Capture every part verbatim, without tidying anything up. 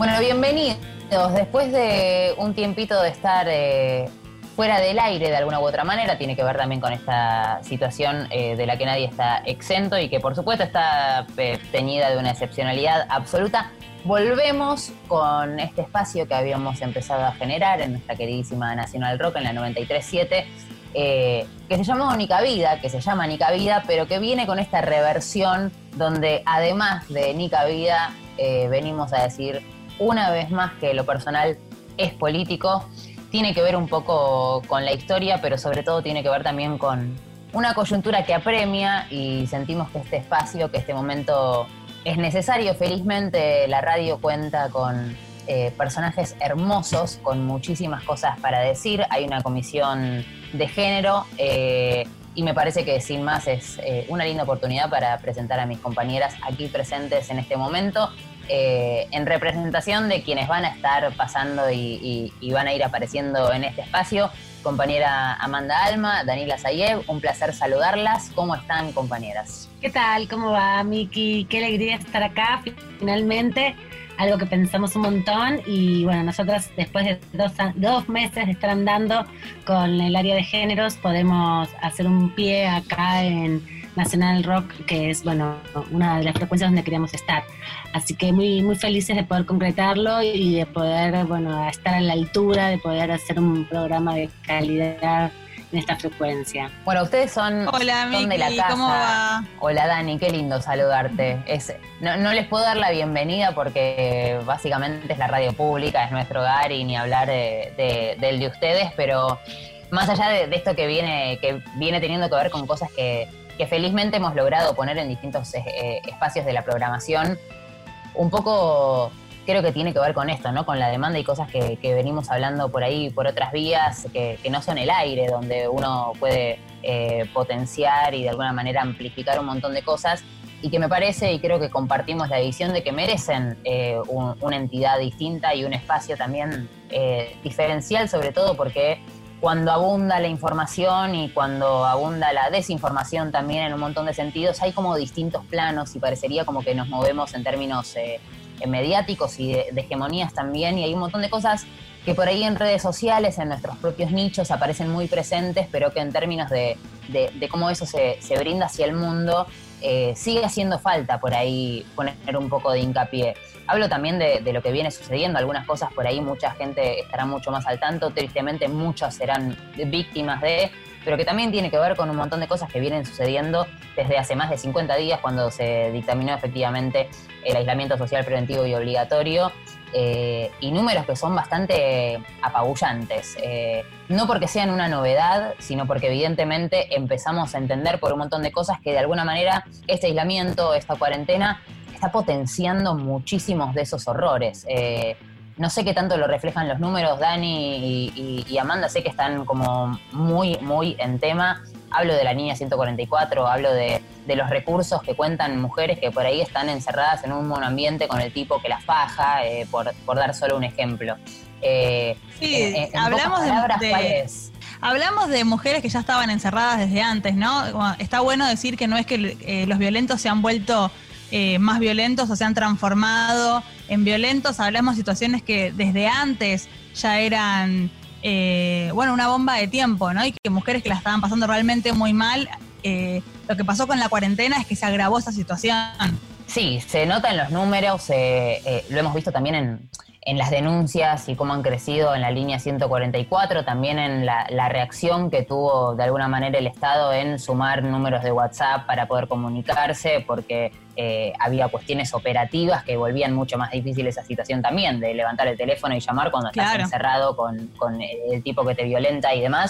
Bueno, bienvenidos. Después de un tiempito de estar eh, fuera del aire de alguna u otra manera, tiene que ver también con esta situación eh, de la que nadie está exento y que por supuesto está eh, teñida de una excepcionalidad absoluta. Volvemos con este espacio que habíamos empezado a generar en nuestra queridísima Nacional Rock en la noventa y tres punto siete, eh, que se llamó Nica Vida, que se llama Nica Vida, pero que viene con esta reversión donde además de Nica Vida eh, venimos a decir una vez más que lo personal es político. Tiene que ver un poco con la historia, pero sobre todo tiene que ver también con una coyuntura que apremia y sentimos que este espacio, que este momento es necesario. Felizmente la radio cuenta con eh, personajes hermosos, con muchísimas cosas para decir. Hay una comisión de género eh, y me parece que sin más es eh, una linda oportunidad para presentar a mis compañeras aquí presentes en este momento. Eh, en representación de quienes van a estar pasando y, y, y van a ir apareciendo en este espacio. Compañera Amanda Alma, Danila Zayev, un placer saludarlas. ¿Cómo están, compañeras? ¿Qué tal? ¿Cómo va, Miki? Qué alegría estar acá, finalmente. Algo que pensamos un montón y bueno, nosotras después de dos, dos meses de estar andando con el área de géneros podemos hacer un pie acá en Nacional Rock, que es bueno una de las frecuencias donde queríamos estar. Así que muy muy felices de poder concretarlo y de poder bueno estar a la altura, de poder hacer un programa de calidad en esta frecuencia. Bueno, ustedes son, Hola, son Miki, de la casa. ¿cómo va? Hola, Dani, qué lindo saludarte. Es, no, no les puedo dar la bienvenida porque básicamente es la radio pública, es nuestro hogar y ni hablar de, de, del de ustedes, pero más allá de, de esto que viene, que viene teniendo que ver con cosas que, que felizmente hemos logrado poner en distintos eh, espacios de la programación, un poco creo que tiene que ver con esto, ¿no? Con la demanda y cosas que, que venimos hablando por ahí, por otras vías, que, que no son el aire, donde uno puede eh, potenciar y de alguna manera amplificar un montón de cosas, y que me parece, y creo que compartimos la visión de que merecen eh, un, una entidad distinta y un espacio también eh, diferencial, sobre todo porque cuando abunda la información y cuando abunda la desinformación también en un montón de sentidos, hay como distintos planos y parecería como que nos movemos en términos eh, mediáticos y de, de hegemonías también, y hay un montón de cosas que por ahí en redes sociales, en nuestros propios nichos, aparecen muy presentes, pero que en términos de, de, de cómo eso se, se brinda hacia el mundo, eh, sigue haciendo falta por ahí poner un poco de hincapié. Hablo también de, de lo que viene sucediendo, algunas cosas por ahí mucha gente estará mucho más al tanto, tristemente muchas serán víctimas de, pero que también tiene que ver con un montón de cosas que vienen sucediendo desde hace más de cincuenta días, cuando se dictaminó efectivamente el aislamiento social preventivo y obligatorio, eh, y números que son bastante apabullantes, eh, no porque sean una novedad, sino porque evidentemente empezamos a entender por un montón de cosas que de alguna manera este aislamiento, esta cuarentena, está potenciando muchísimos de esos horrores. Eh, no sé qué tanto lo reflejan los números, Dani y, y, y Amanda, sé que están como muy, muy en tema. Hablo de la niña ciento cuarenta y cuatro, hablo de, de los recursos que cuentan mujeres que por ahí están encerradas en un monoambiente con el tipo que las faja, eh, por, por dar solo un ejemplo. Eh, sí, en, en hablamos palabras, de... ¿cuál es? Hablamos de mujeres que ya estaban encerradas desde antes, ¿no? Está bueno decir que no es que eh, los violentos se han vuelto eh, más violentos o se han transformado en violentos. Hablamos de situaciones que desde antes ya eran, eh, bueno, una bomba de tiempo, ¿no? Y que mujeres que la estaban pasando realmente muy mal, eh, lo que pasó con la cuarentena es que se agravó esa situación. Sí, se nota en los números, eh, eh, lo hemos visto también en, en las denuncias y cómo han crecido en la línea ciento cuarenta y cuatro, también en la, la reacción que tuvo de alguna manera el Estado en sumar números de WhatsApp para poder comunicarse, porque eh, había cuestiones operativas que volvían mucho más difícil esa situación también, de levantar el teléfono y llamar cuando estás Claro. encerrado con, con el tipo que te violenta y demás.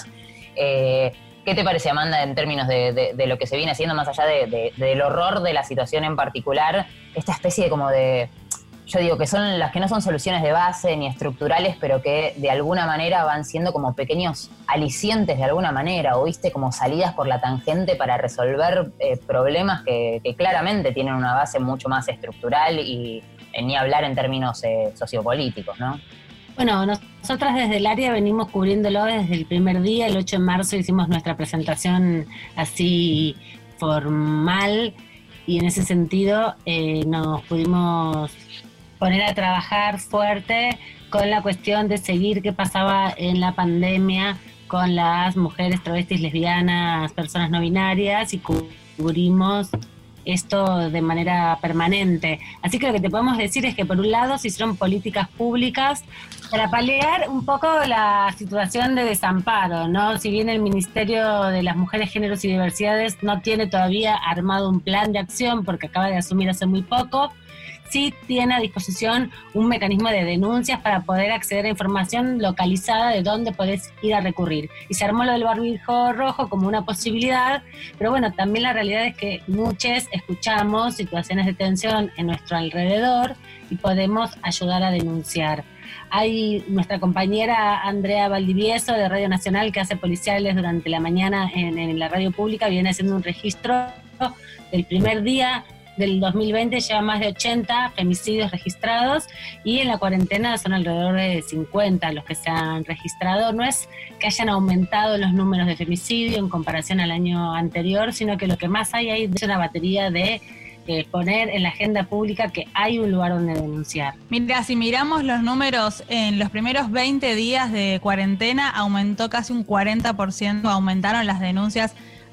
Eh, ¿Qué te parece, Amanda, en términos de, de, de lo que se viene haciendo, más allá de, de, del horror de la situación en particular, esta especie de como de, yo digo que son las que no son soluciones de base ni estructurales, pero que de alguna manera van siendo como pequeños alicientes de alguna manera, o viste, como salidas por la tangente para resolver eh, problemas que, que claramente tienen una base mucho más estructural y eh, ni hablar en términos eh, sociopolíticos, ¿no? Bueno, nosotras desde el área venimos cubriéndolo desde el primer día. El ocho de marzo hicimos nuestra presentación así formal y en ese sentido eh, nos pudimos poner a trabajar fuerte con la cuestión de seguir qué pasaba en la pandemia con las mujeres travestis, lesbianas, personas no binarias, y cubrimos esto de manera permanente. Así que lo que te podemos decir es que por un lado se hicieron políticas públicas para paliar un poco la situación de desamparo, ¿no? Si bien el Ministerio de las Mujeres, Géneros y Diversidades no tiene todavía armado un plan de acción porque acaba de asumir hace muy poco, sí tiene a disposición un mecanismo de denuncias para poder acceder a información localizada de dónde podés ir a recurrir. Y se armó lo del barbijo rojo como una posibilidad, pero bueno, también la realidad es que muchos escuchamos situaciones de tensión en nuestro alrededor y podemos ayudar a denunciar. Hay nuestra compañera Andrea Valdivieso de Radio Nacional, que hace policiales durante la mañana en, en la radio pública, viene haciendo un registro del primer día del dos mil veinte, lleva más de ochenta femicidios registrados, y en la cuarentena son alrededor de cincuenta los que se han registrado. No es que hayan aumentado los números de femicidio en comparación al año anterior, sino que lo que más hay ahí es una batería de eh, poner en la agenda pública que hay un lugar donde denunciar. Mira, si miramos los números, en los primeros veinte días de cuarentena aumentó casi un cuarenta por ciento, aumentaron las denuncias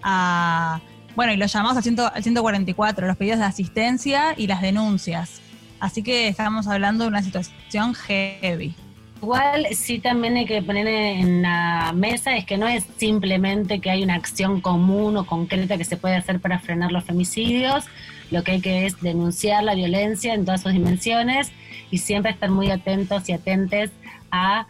a... Bueno, y los llamados al, cien, al ciento cuarenta y cuatro, los pedidos de asistencia y las denuncias. Así que estamos hablando de una situación heavy. Igual sí también hay que poner en la mesa es que no es simplemente que hay una acción común o concreta que se puede hacer para frenar los femicidios. Lo que hay que es denunciar la violencia en todas sus dimensiones y siempre estar muy atentos y atentes a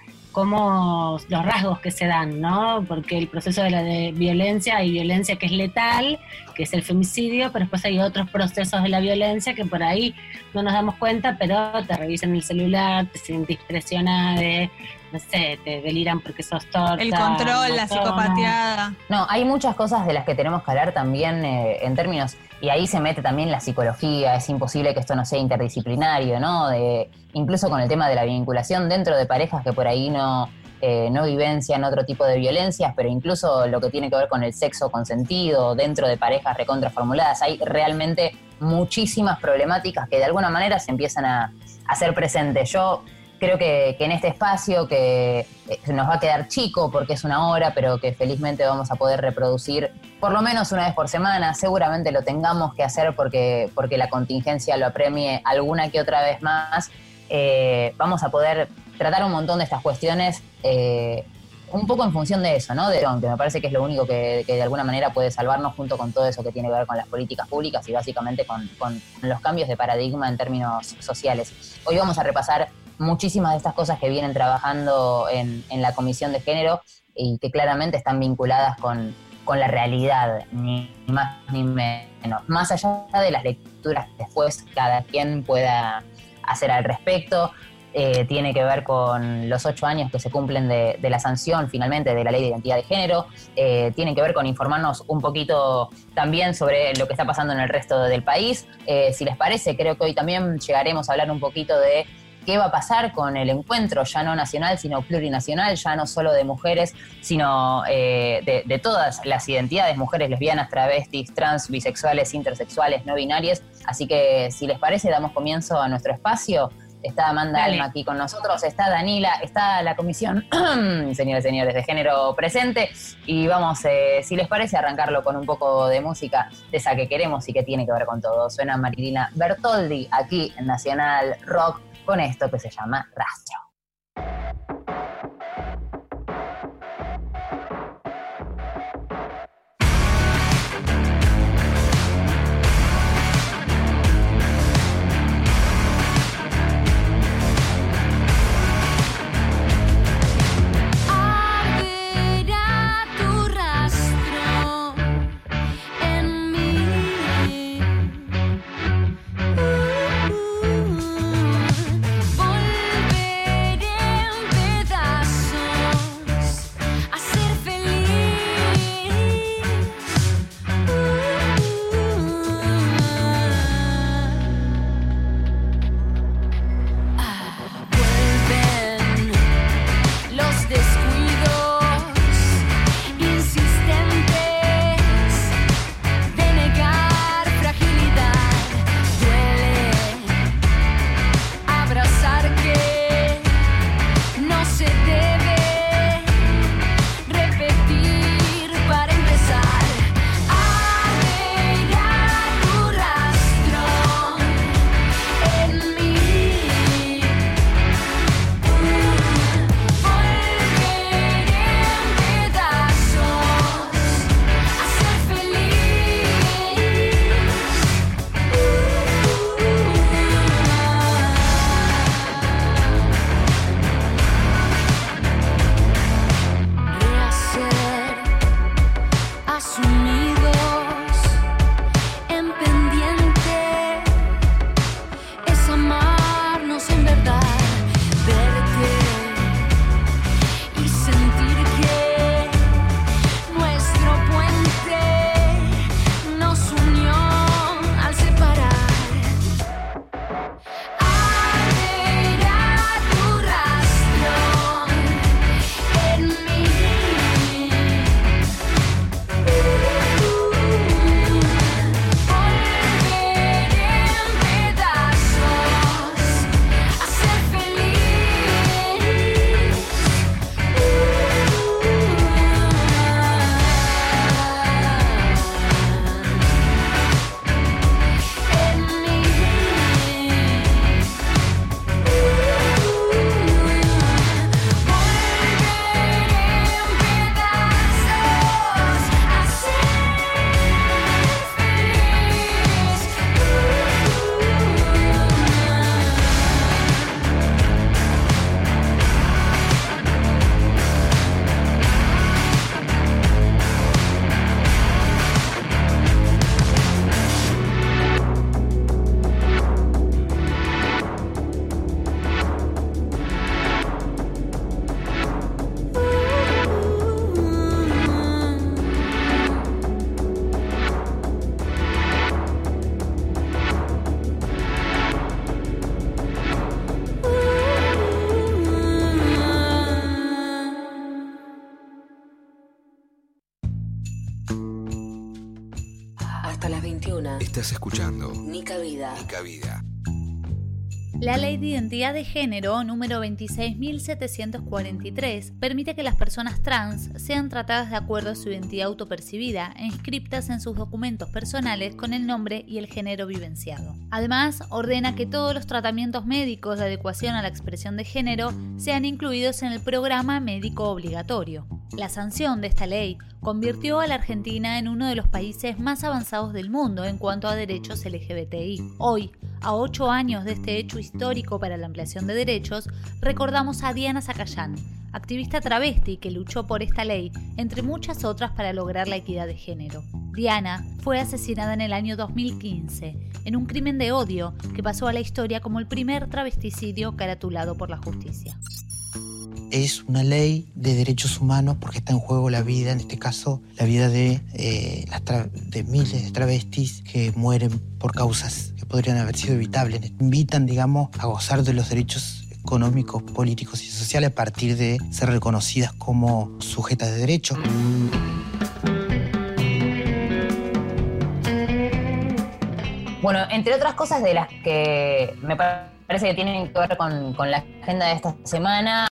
como los rasgos que se dan, ¿no? Porque el proceso de la de violencia, hay violencia que es letal, que es el femicidio, pero después hay otros procesos de la violencia que por ahí no nos damos cuenta, pero te revisan el celular, te sientes presionada, de, no sé, te deliran porque sos torta. El control, la psicopateada. No, hay muchas cosas de las que tenemos que hablar también eh, en términos, y ahí se mete también la psicología, es imposible que esto no sea interdisciplinario, ¿no? De, incluso con el tema de la vinculación dentro de parejas que por ahí no, eh, no vivencian otro tipo de violencias, pero incluso lo que tiene que ver con el sexo consentido dentro de parejas recontraformuladas. Hay realmente muchísimas problemáticas que de alguna manera se empiezan a, a hacer presentes. Yo creo que, que en este espacio, que nos va a quedar chico porque es una hora, pero que felizmente vamos a poder reproducir por lo menos una vez por semana, seguramente lo tengamos que hacer porque, porque la contingencia lo apremie alguna que otra vez más, eh, vamos a poder tratar un montón de estas cuestiones eh, un poco en función de eso, ¿no? De, que me parece que es lo único que, que de alguna manera puede salvarnos junto con todo eso que tiene que ver con las políticas públicas y básicamente con, con los cambios de paradigma en términos sociales. Hoy vamos a repasar muchísimas de estas cosas que vienen trabajando en, en la Comisión de Género y que claramente están vinculadas con, con la realidad, ni más ni menos. Más allá de las lecturas que después cada quien pueda hacer al respecto, eh, tiene que ver con los ocho años que se cumplen de, de la sanción finalmente de la Ley de Identidad de Género, eh, tiene que ver con informarnos un poquito también sobre lo que está pasando en el resto del país. Eh, si les parece, creo que hoy también llegaremos a hablar un poquito de qué va a pasar con el encuentro, ya no nacional, sino plurinacional, ya no solo de mujeres, sino eh, de, de todas las identidades, mujeres, lesbianas, travestis, trans, bisexuales, intersexuales, no binarias. Así que, si les parece, damos comienzo a nuestro espacio. Está Amanda Dale. Alma aquí con nosotros, está Danila, está la Comisión, señores y señores, de Género presente. Y vamos, eh, si les parece, arrancarlo con un poco de música de esa que queremos y que tiene que ver con todo. Suena Marilina Bertoldi aquí en Nacional Rock, con esto que se llama Rastro. Volver veintiuno. Estás escuchando Nica Vida. Nica Vida. La Ley de Identidad de Género número veintiséis mil setecientos cuarenta y tres permite que las personas trans sean tratadas de acuerdo a su identidad autopercibida e inscriptas en sus documentos personales con el nombre y el género vivenciado. Además, ordena que todos los tratamientos médicos de adecuación a la expresión de género sean incluidos en el programa médico obligatorio. La sanción de esta ley convirtió a la Argentina en uno de los países más avanzados del mundo en cuanto a derechos L G B T I. Hoy, a ocho años de este hecho histórico para la ampliación de derechos, recordamos a Diana Zacayán, activista travesti que luchó por esta ley, entre muchas otras, para lograr la equidad de género. Diana fue asesinada en el año dos mil quince, en un crimen de odio que pasó a la historia como el primer travesticidio caratulado por la justicia. Es una ley de derechos humanos porque está en juego la vida, en este caso la vida de, eh, las tra- de miles de travestis que mueren por causas que podrían haber sido evitables. Invitan, digamos, a gozar de los derechos económicos, políticos y sociales a partir de ser reconocidas como sujetas de derecho. Bueno, entre otras cosas de las que me parece que tienen que ver con, con la agenda de esta semana,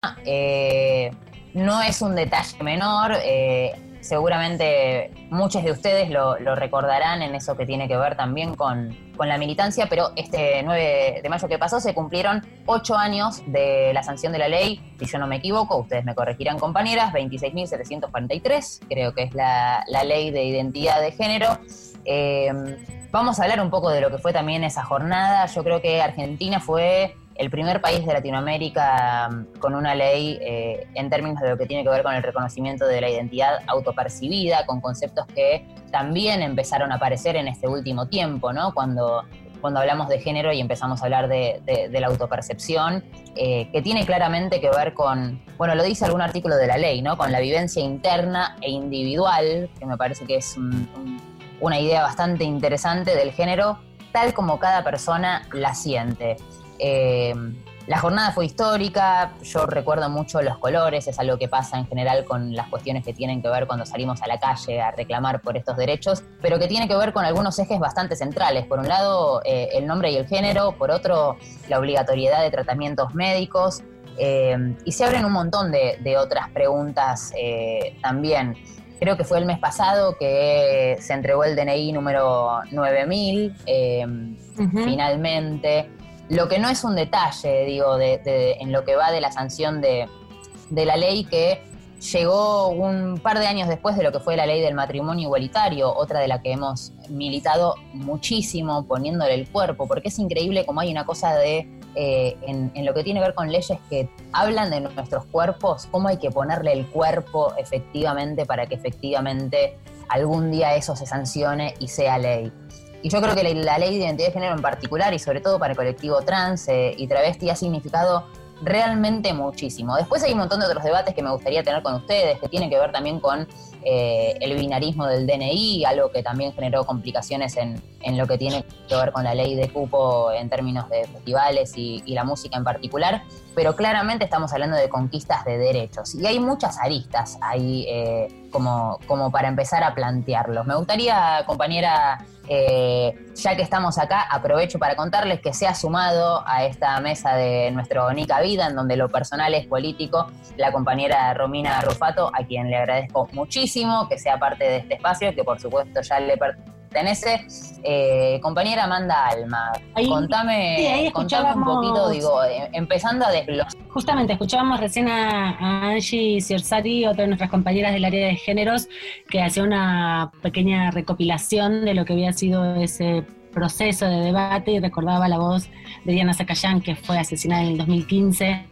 eh, no es un detalle menor, eh, seguramente muchos de ustedes lo, lo recordarán en eso que tiene que ver también con, con la militancia, pero este nueve de mayo que pasó se cumplieron ocho años de la sanción de la ley, si yo no me equivoco, ustedes me corregirán, compañeras, veintiséis mil setecientos cuarenta y tres, creo que es la, la ley de identidad de género. Eh, vamos a hablar un poco de lo que fue también esa jornada. Yo creo que Argentina fue el primer país de Latinoamérica con una ley eh, en términos de lo que tiene que ver con el reconocimiento de la identidad autopercibida, con conceptos que también empezaron a aparecer en este último tiempo, ¿no? Cuando, cuando hablamos de género y empezamos a hablar de, de, de la autopercepción, eh, que tiene claramente que ver con, bueno, lo dice algún artículo de la ley, ¿no? Con la vivencia interna e individual, que me parece que es un, un, una idea bastante interesante del género, tal como cada persona la siente. Eh, la jornada fue histórica, yo recuerdo mucho los colores, es algo que pasa en general con las cuestiones que tienen que ver cuando salimos a la calle a reclamar por estos derechos, pero que tiene que ver con algunos ejes bastante centrales. Por un lado, eh, el nombre y el género, por otro, la obligatoriedad de tratamientos médicos, eh, y se abren un montón de, de otras preguntas eh, también. Creo que fue el mes pasado que se entregó el D N I número nueve mil, eh, uh-huh. finalmente. Lo que no es un detalle, digo, de, de, en lo que va de la sanción de, de la ley, que llegó un par de años después de lo que fue la ley del matrimonio igualitario, otra de la que hemos militado muchísimo poniéndole el cuerpo, porque es increíble cómo hay una cosa de, eh, en, en lo que tiene que ver con leyes que hablan de nuestros cuerpos, cómo hay que ponerle el cuerpo efectivamente para que efectivamente algún día eso se sancione y sea ley. Y yo creo que la, la ley de identidad de género en particular, y sobre todo para el colectivo trans eh, y travesti, ha significado realmente muchísimo. Después hay un montón de otros debates que me gustaría tener con ustedes, que tienen que ver también con eh, el binarismo del D N I, algo que también generó complicaciones en, en lo que tiene que ver con la ley de cupo en términos de festivales y, y la música en particular, pero claramente estamos hablando de conquistas de derechos. Y hay muchas aristas ahí eh, como, como para empezar a plantearlos. Me gustaría, compañera, Eh, ya que estamos acá, aprovecho para contarles que se ha sumado a esta mesa de nuestro Nica Vida, en donde lo personal es político, la compañera Romina Rufato, a quien le agradezco muchísimo que sea parte de este espacio, que por supuesto ya le pertenece. Eh, compañera Amanda Alma, ahí, contame, sí, ahí contame un poquito, digo, eh, empezando a desglosar. Justamente, escuchábamos recién a, a Angie Ciersari, otra de nuestras compañeras del área de géneros, que hacía una pequeña recopilación de lo que había sido ese proceso de debate, y recordaba la voz de Diana Zacayán, que fue asesinada en el dos mil quince,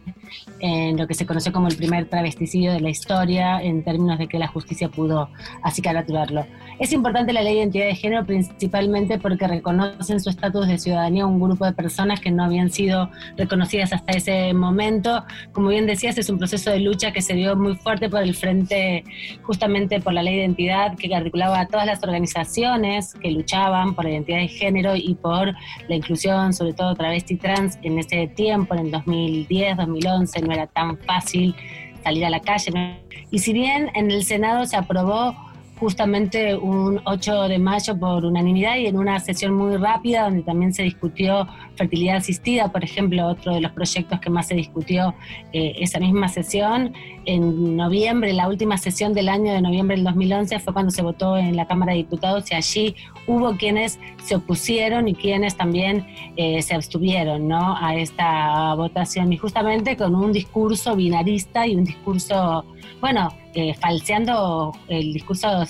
en lo que se conoció como el primer travesticidio de la historia, en términos de que la justicia pudo así caratularlo. Es importante la ley de identidad de género principalmente porque reconoce en su estatus de ciudadanía un grupo de personas que no habían sido reconocidas hasta ese momento. Como bien decías, es un proceso de lucha que se dio muy fuerte por el frente, justamente por la ley de identidad, que articulaba a todas las organizaciones que luchaban por la identidad de género y por la inclusión, sobre todo travesti y trans, en ese tiempo, en el dos mil diez, dos mil once, no era tan fácil salir a la calle, ¿no? Y si bien en el Senado se aprobó justamente un ocho de mayo por unanimidad y en una sesión muy rápida donde también se discutió fertilidad asistida, por ejemplo, otro de los proyectos que más se discutió eh, esa misma sesión. En noviembre, la última sesión del año de noviembre del dos mil once fue cuando se votó en la Cámara de Diputados y allí hubo quienes se opusieron y quienes también eh, se abstuvieron, ¿no?, a esta votación, y justamente con un discurso binarista y un discurso, bueno, eh, falseando el discurso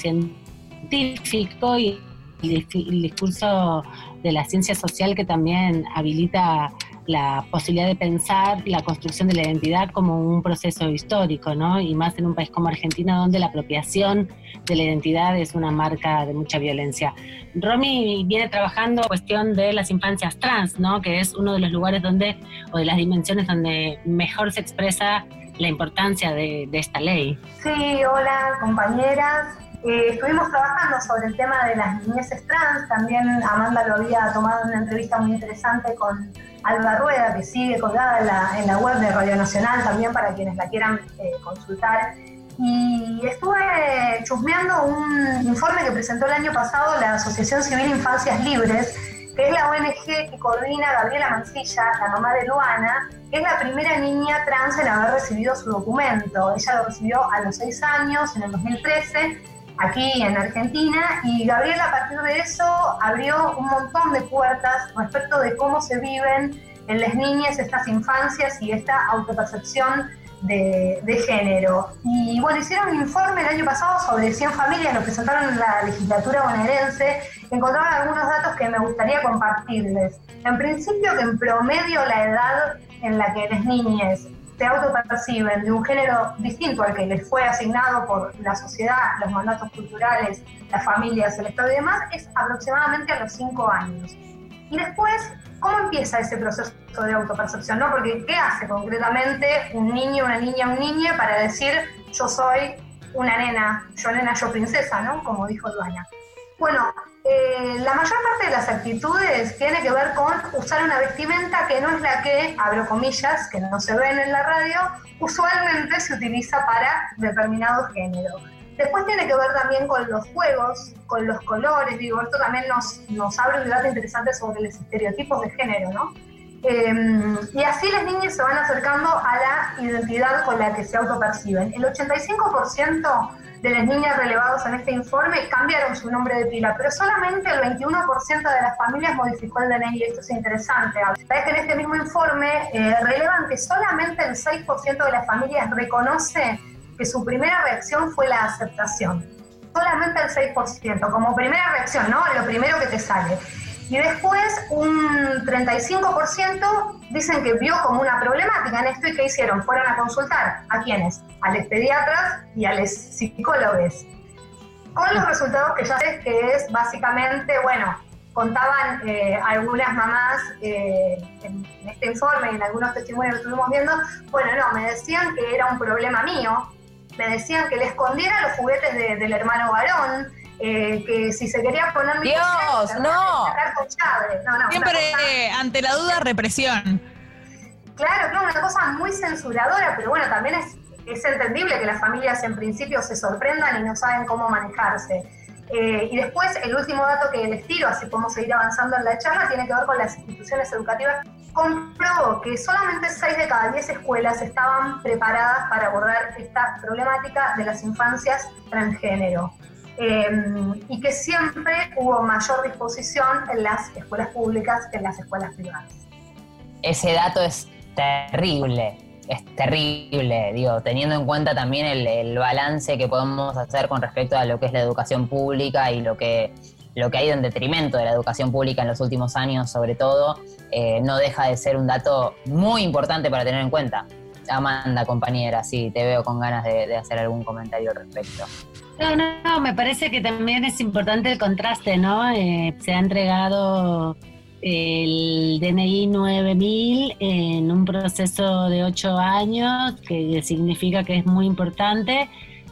científico y el, el discurso de la ciencia social, que también habilita la posibilidad de pensar la construcción de la identidad como un proceso histórico, ¿no? Y más en un país como Argentina, donde la apropiación de la identidad es una marca de mucha violencia. Romy viene trabajando en cuestión de las infancias trans, ¿no?, que es uno de los lugares donde, o de las dimensiones donde mejor se expresa la importancia de, de esta ley. Sí, hola compañeras. Eh, estuvimos trabajando sobre el tema de las niñeces trans. También Amanda lo había tomado en una entrevista muy interesante con Alba Rueda, que sigue colgada en la, en la web de Radio Nacional también para quienes la quieran eh, consultar. Y estuve chusmeando un informe que presentó el año pasado la Asociación Civil Infancias Libres, que es la O N G que coordina Gabriela Mancilla, la mamá de Luana, que es la primera niña trans en haber recibido su documento. Ella lo recibió a los seis años, en el dos mil trece, aquí en Argentina, y Gabriela a partir de eso abrió un montón de puertas respecto de cómo se viven en las niñas estas infancias y esta autopercepción de, de género. Y bueno, hicieron un informe el año pasado sobre cien familias, lo presentaron en la legislatura bonaerense, encontraron algunos datos que me gustaría compartirles. En principio, que en promedio la edad en la que las niñas se autoperciben de un género distinto al que les fue asignado por la sociedad, los mandatos culturales, las familias, el Estado y demás, es aproximadamente a los cinco años. Y después, ¿cómo empieza ese proceso de autopercepción? ¿No? Porque ¿qué hace concretamente un niño, una niña, un niño para decir yo soy una nena, yo nena, yo princesa, ¿no?, como dijo Luana? Bueno, eh, la mayor parte de las actitudes tiene que ver con usar una vestimenta que no es la que, abro comillas, que no se ven en la radio, usualmente se utiliza para determinado género. Después tiene que ver también con los juegos, con los colores, digo, esto también nos, nos abre un debate interesante sobre los estereotipos de género, ¿no? Eh, y así las niñas se van acercando a la identidad con la que se autoperciben. El ochenta y cinco por ciento de las niñas relevadas en este informe cambiaron su nombre de pila, pero solamente el veintiuno por ciento de las familias modificó el D N I, y esto es interesante. Sabes que en este mismo informe eh, relevan que solamente el seis por ciento de las familias reconoce que su primera reacción fue la aceptación. Solamente el seis por ciento, como primera reacción, ¿no?, lo primero que te sale. Y después un treinta y cinco por ciento dicen que vio como una problemática en esto y ¿qué hicieron? Fueron a consultar. ¿A quiénes? A los pediatras y a los psicólogos. Con los resultados que ya sé que es básicamente, bueno, contaban eh, algunas mamás eh, en este informe y en algunos testimonios que estuvimos viendo, bueno, no, me decían que era un problema mío, me decían que le escondiera los juguetes de, del hermano varón, Eh, que si se quería poner mi Dios, collar, no. sacar con llave. No, no, Siempre cosa, eh, ante la duda, represión. Claro, claro, una cosa muy censuradora, pero bueno, también es, es entendible que las familias en principio se sorprendan y no saben cómo manejarse. Eh, y después, el último dato que les tiro, así podemos seguir avanzando en la charla, tiene que ver con las instituciones educativas. Comprobó que solamente seis de cada diez escuelas estaban preparadas para abordar esta problemática de las infancias transgénero. Eh, y que siempre hubo mayor disposición en las escuelas públicas que en las escuelas privadas. Ese dato es terrible, es terrible, digo, teniendo en cuenta también el, el balance que podemos hacer con respecto a lo que es la educación pública y lo que, lo que ha ido en detrimento de la educación pública en los últimos años, sobre todo, eh, no deja de ser un dato muy importante para tener en cuenta. Amanda, compañera, sí, te veo con ganas de, de hacer algún comentario al respecto. No, no, no, me parece que también es importante el contraste, ¿no? Eh, se ha entregado el D N I nueve mil en un proceso de ocho años, que significa que es muy importante,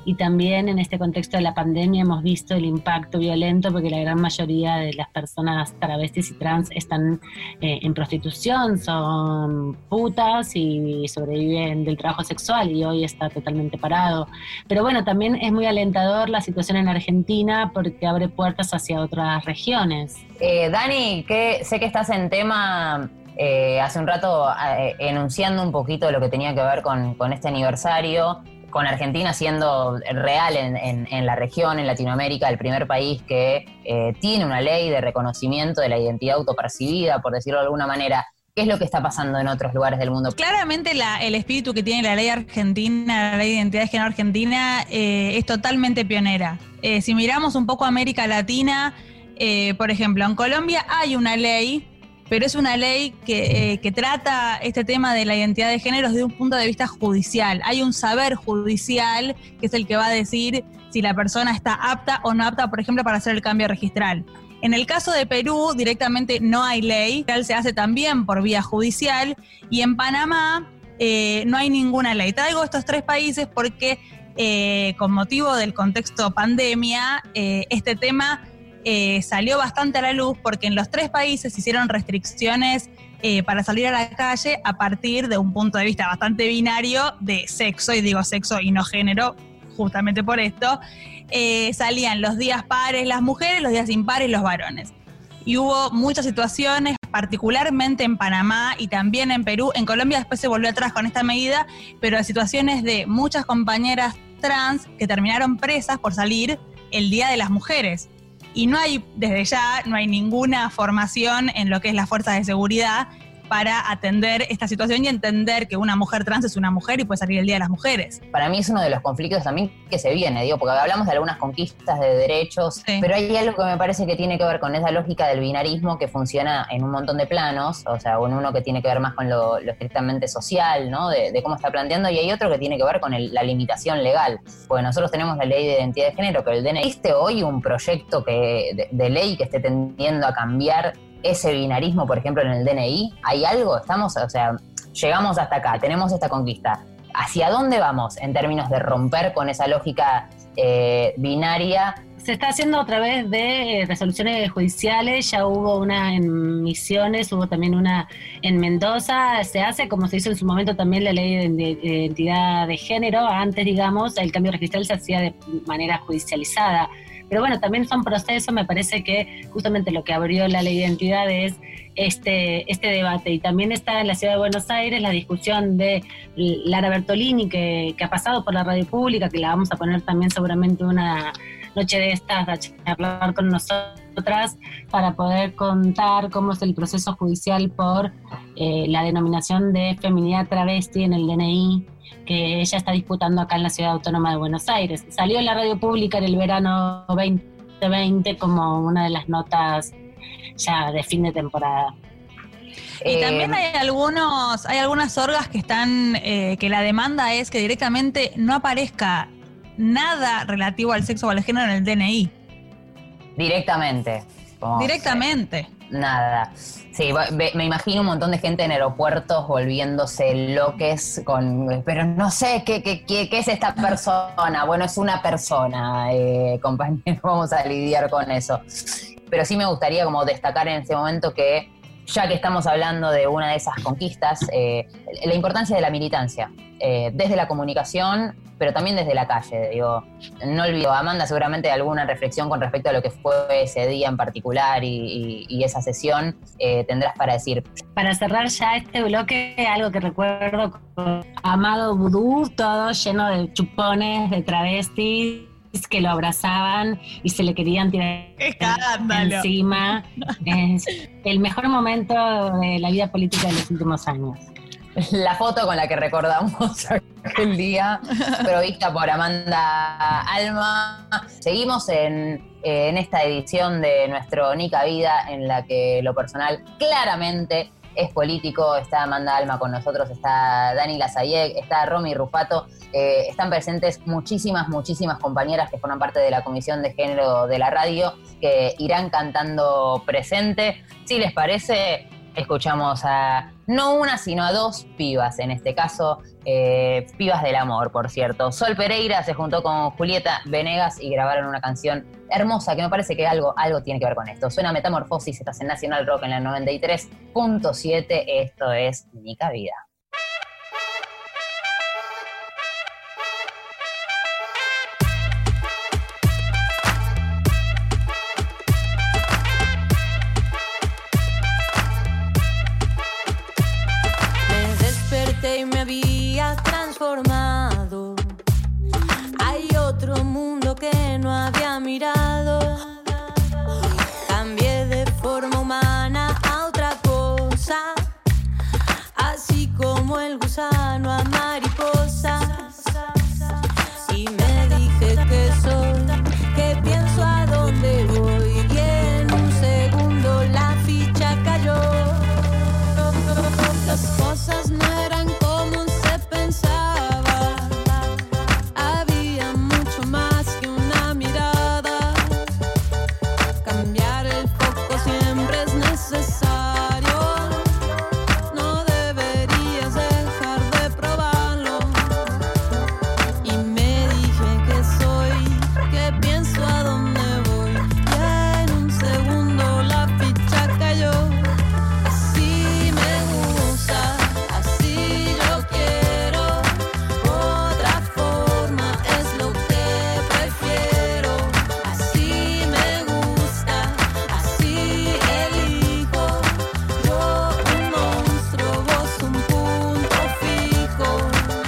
y también en este contexto de la pandemia hemos visto el impacto violento porque la gran mayoría de las personas travestis y trans están eh, en prostitución, son putas y sobreviven del trabajo sexual y hoy está totalmente parado. Pero bueno, también es muy alentador la situación en Argentina porque abre puertas hacia otras regiones. Eh, Dani, que sé que estás en tema eh, hace un rato eh, enunciando un poquito lo que tenía que ver con, con este aniversario, con Argentina siendo real en, en, en la región, en Latinoamérica, el primer país que eh, tiene una ley de reconocimiento de la identidad autopercibida, por decirlo de alguna manera. ¿Qué es lo que está pasando en otros lugares del mundo? Claramente la, el espíritu que tiene la ley argentina, la ley de identidad de género argentina, eh, es totalmente pionera. Eh, si miramos un poco América Latina, eh, por ejemplo, en Colombia hay una ley, pero es una ley que, eh, que trata este tema de la identidad de género desde un punto de vista judicial. Hay un saber judicial que es el que va a decir si la persona está apta o no apta, por ejemplo, para hacer el cambio registral. En el caso de Perú, directamente no hay ley, se hace también por vía judicial, y en Panamá eh, no hay ninguna ley. Traigo estos tres países porque eh, con motivo del contexto pandemia, eh, este tema eh, salió bastante a la luz porque en los tres países se hicieron restricciones eh, para salir a la calle a partir de un punto de vista bastante binario de sexo, y digo sexo y no género, justamente por esto. Eh, salían los días pares las mujeres, los días impares los varones. Y hubo muchas situaciones, particularmente en Panamá y también en Perú. En Colombia después se volvió atrás con esta medida, pero situaciones de muchas compañeras trans que terminaron presas por salir el Día de las Mujeres. Y no hay, desde ya, no hay ninguna formación en lo que es las fuerzas de seguridad para atender esta situación y entender que una mujer trans es una mujer y puede salir el Día de las Mujeres. Para mí es uno de los conflictos también que se viene, digo, porque hablamos de algunas conquistas de derechos, sí, pero hay algo que me parece que tiene que ver con esa lógica del binarismo que funciona en un montón de planos, o sea, en uno que tiene que ver más con lo, lo estrictamente social, ¿no? De, de cómo está planteando, y hay otro que tiene que ver con el, la limitación legal, porque nosotros tenemos la ley de identidad de género, pero el D N I, ¿existe hoy un proyecto que, de, de ley que esté tendiendo a cambiar ese binarismo, por ejemplo, en el D N I? ¿Hay algo? Estamos, o sea, llegamos hasta acá, tenemos esta conquista. ¿Hacia dónde vamos en términos de romper con esa lógica eh, binaria? Se está haciendo a través de resoluciones judiciales, ya hubo una en Misiones, hubo también una en Mendoza, se hace como se hizo en su momento también la ley de identidad de género, antes, digamos, el cambio registral se hacía de manera judicializada. Pero bueno, también son procesos, me parece que justamente lo que abrió la ley de identidad es este, este debate. Y también está en la ciudad de Buenos Aires la discusión de Lara Bertolini, que, que ha pasado por la radio pública, que la vamos a poner también seguramente una noche de estas a charlar con nosotras para poder contar cómo es el proceso judicial por eh, la denominación de feminidad travesti en el D N I, que ella está disputando acá en la Ciudad Autónoma de Buenos Aires. Salió en la radio pública en el verano veinte veinte como una de las notas ya de fin de temporada. Y Eh, también hay algunos, hay algunas orgas que están, eh, que la demanda es que directamente no aparezca nada relativo al sexo o al género en el D N I. Directamente. Como, Directamente. eh, nada. Sí, me imagino un montón de gente en aeropuertos volviéndose loques con, pero no sé, ¿qué, qué, qué, qué es esta persona? Bueno, es una persona, eh, compañeros, vamos a lidiar con eso. Pero sí me gustaría como destacar en este momento que, ya que estamos hablando de una de esas conquistas, eh, la importancia de la militancia, eh, desde la comunicación, pero también desde la calle. Digo, no olvido, Amanda, seguramente alguna reflexión con respecto a lo que fue ese día en particular y, y, y esa sesión eh, tendrás para decir. Para cerrar ya este bloque, algo que recuerdo con Amado Vudú, todo lleno de chupones, de travestis que lo abrazaban y se le querían tirar encima. Es el mejor momento de la vida política de los últimos años. La foto con la que recordamos aquel día, provista por Amanda Alma. Seguimos en, en esta edición de nuestro Nica Vida, en la que lo personal claramente es político. Está Amanda Alma con nosotros, está Dani Lasayeg, está Romy Rufato. Eh, están presentes muchísimas, muchísimas compañeras que forman parte de la Comisión de Género de la radio, que irán cantando presente. Si les parece, escuchamos a no una, sino a dos pibas, en este caso, eh, pibas del amor, por cierto. Sol Pereira se juntó con Julieta Venegas y grabaron una canción hermosa que me parece que algo, algo tiene que ver con esto. Suena Metamorfosis, estás en Nacional Rock en la noventa y tres punto siete, esto es Nica Vida. Y me había transformado. Hay otro mundo que no había mirado. Cambié de forma humana a otra cosa, así como el gusano a mariposa. Y me dije que soy, que pienso a dónde voy. Y en un segundo la ficha cayó. Las cosas no eran como se pensaba. Había mucho más que una mirada. Cambiar el foco siempre es necesario. No deberías dejar de probarlo. Y me dije que soy, que pienso a dónde voy. Y en un segundo la ficha cayó. Así me gusta, así yo quiero. Otra forma es lo que prefiero. Así me gusta, así elijo. Yo un monstruo, vos un punto fijo.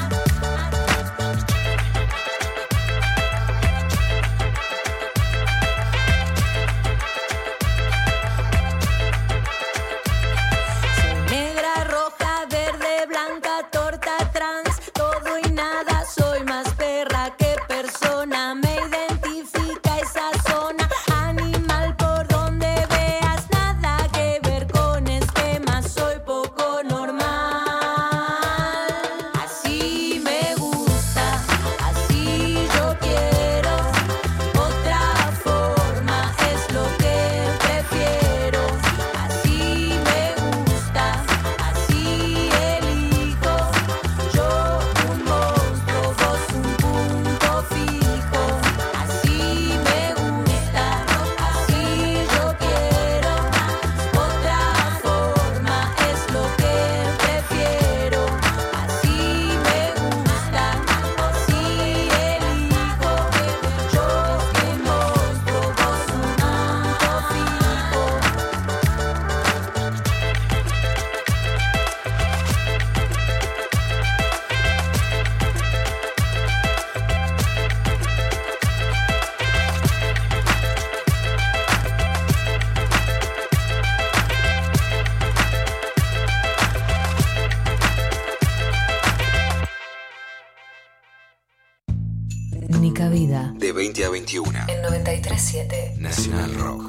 Soy negra, roja, verde, blanca, torta, trans, todo y nada. Soy más perra que persona. Me identifica esa zona. Animal por donde veas, nada que ver con esquemas. Soy poco normal. Así me gusta, así yo quiero. Otra forma es lo que prefiero. Así me gusta, así elijo. Yo un monstruo, vos un punto fijo. Así me gusta, así yo quiero. Otra forma es lo que prefiero. Así me gusta, así elijo. Yo un monstruo, vos un punto fijo. Nica Vida. De veinte a veintiuno. En noventa y tres punto siete. Nacional Rock.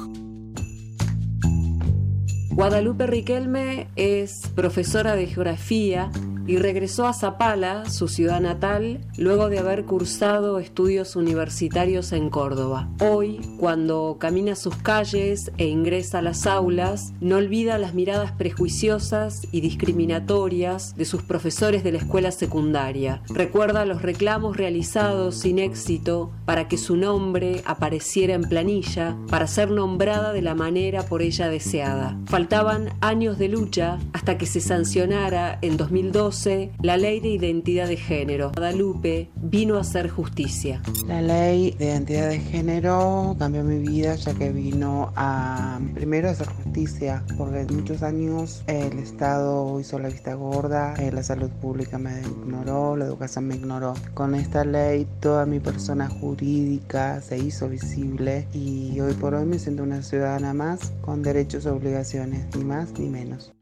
Guadalupe Riquelme es profesora de geografía y regresó a Zapala, su ciudad natal, luego de haber cursado estudios universitarios en Córdoba. Hoy, cuando camina sus calles e ingresa a las aulas, no olvida las miradas prejuiciosas y discriminatorias de sus profesores de la escuela secundaria. Recuerda los reclamos realizados sin éxito para que su nombre apareciera en planilla, para ser nombrada de la manera por ella deseada. Faltaban años de lucha hasta que se sancionara en dos mil doce la Ley de Identidad de Género. Guadalupe vino a hacer justicia. La Ley de Identidad de Género cambió mi vida, ya que vino a, primero, a hacer justicia, porque en muchos años el Estado hizo la vista gorda, eh, la salud pública me ignoró, la educación me ignoró. Con esta ley toda mi persona jurídica se hizo visible y hoy por hoy me siento una ciudadana más con derechos y obligaciones, ni más ni menos.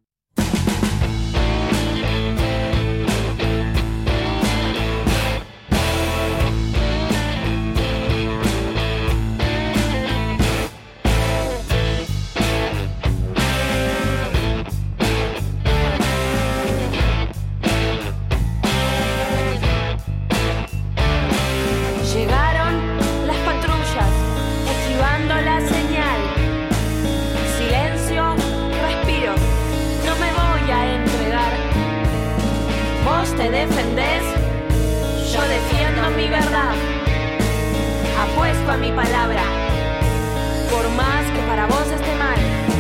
a mi palabra, por más que para vos esté mal.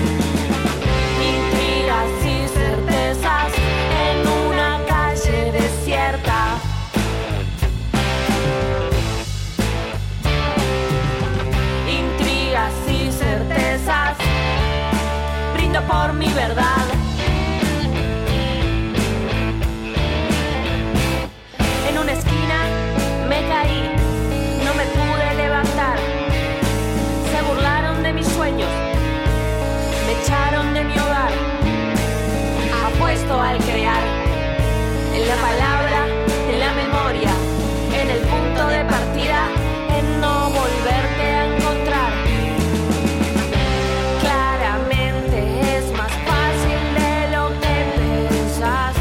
Intrigas y certezas en una calle desierta. Intrigas y certezas, brindo por mi verdad. En una esquina me caí, no me pude levantar. Se burlaron de mis sueños, me echaron de mi hogar. Apuesto al crear, en la palabra, en la memoria, en el punto de partida, en no volverte a encontrar. Claramente es más fácil de lo que pensás.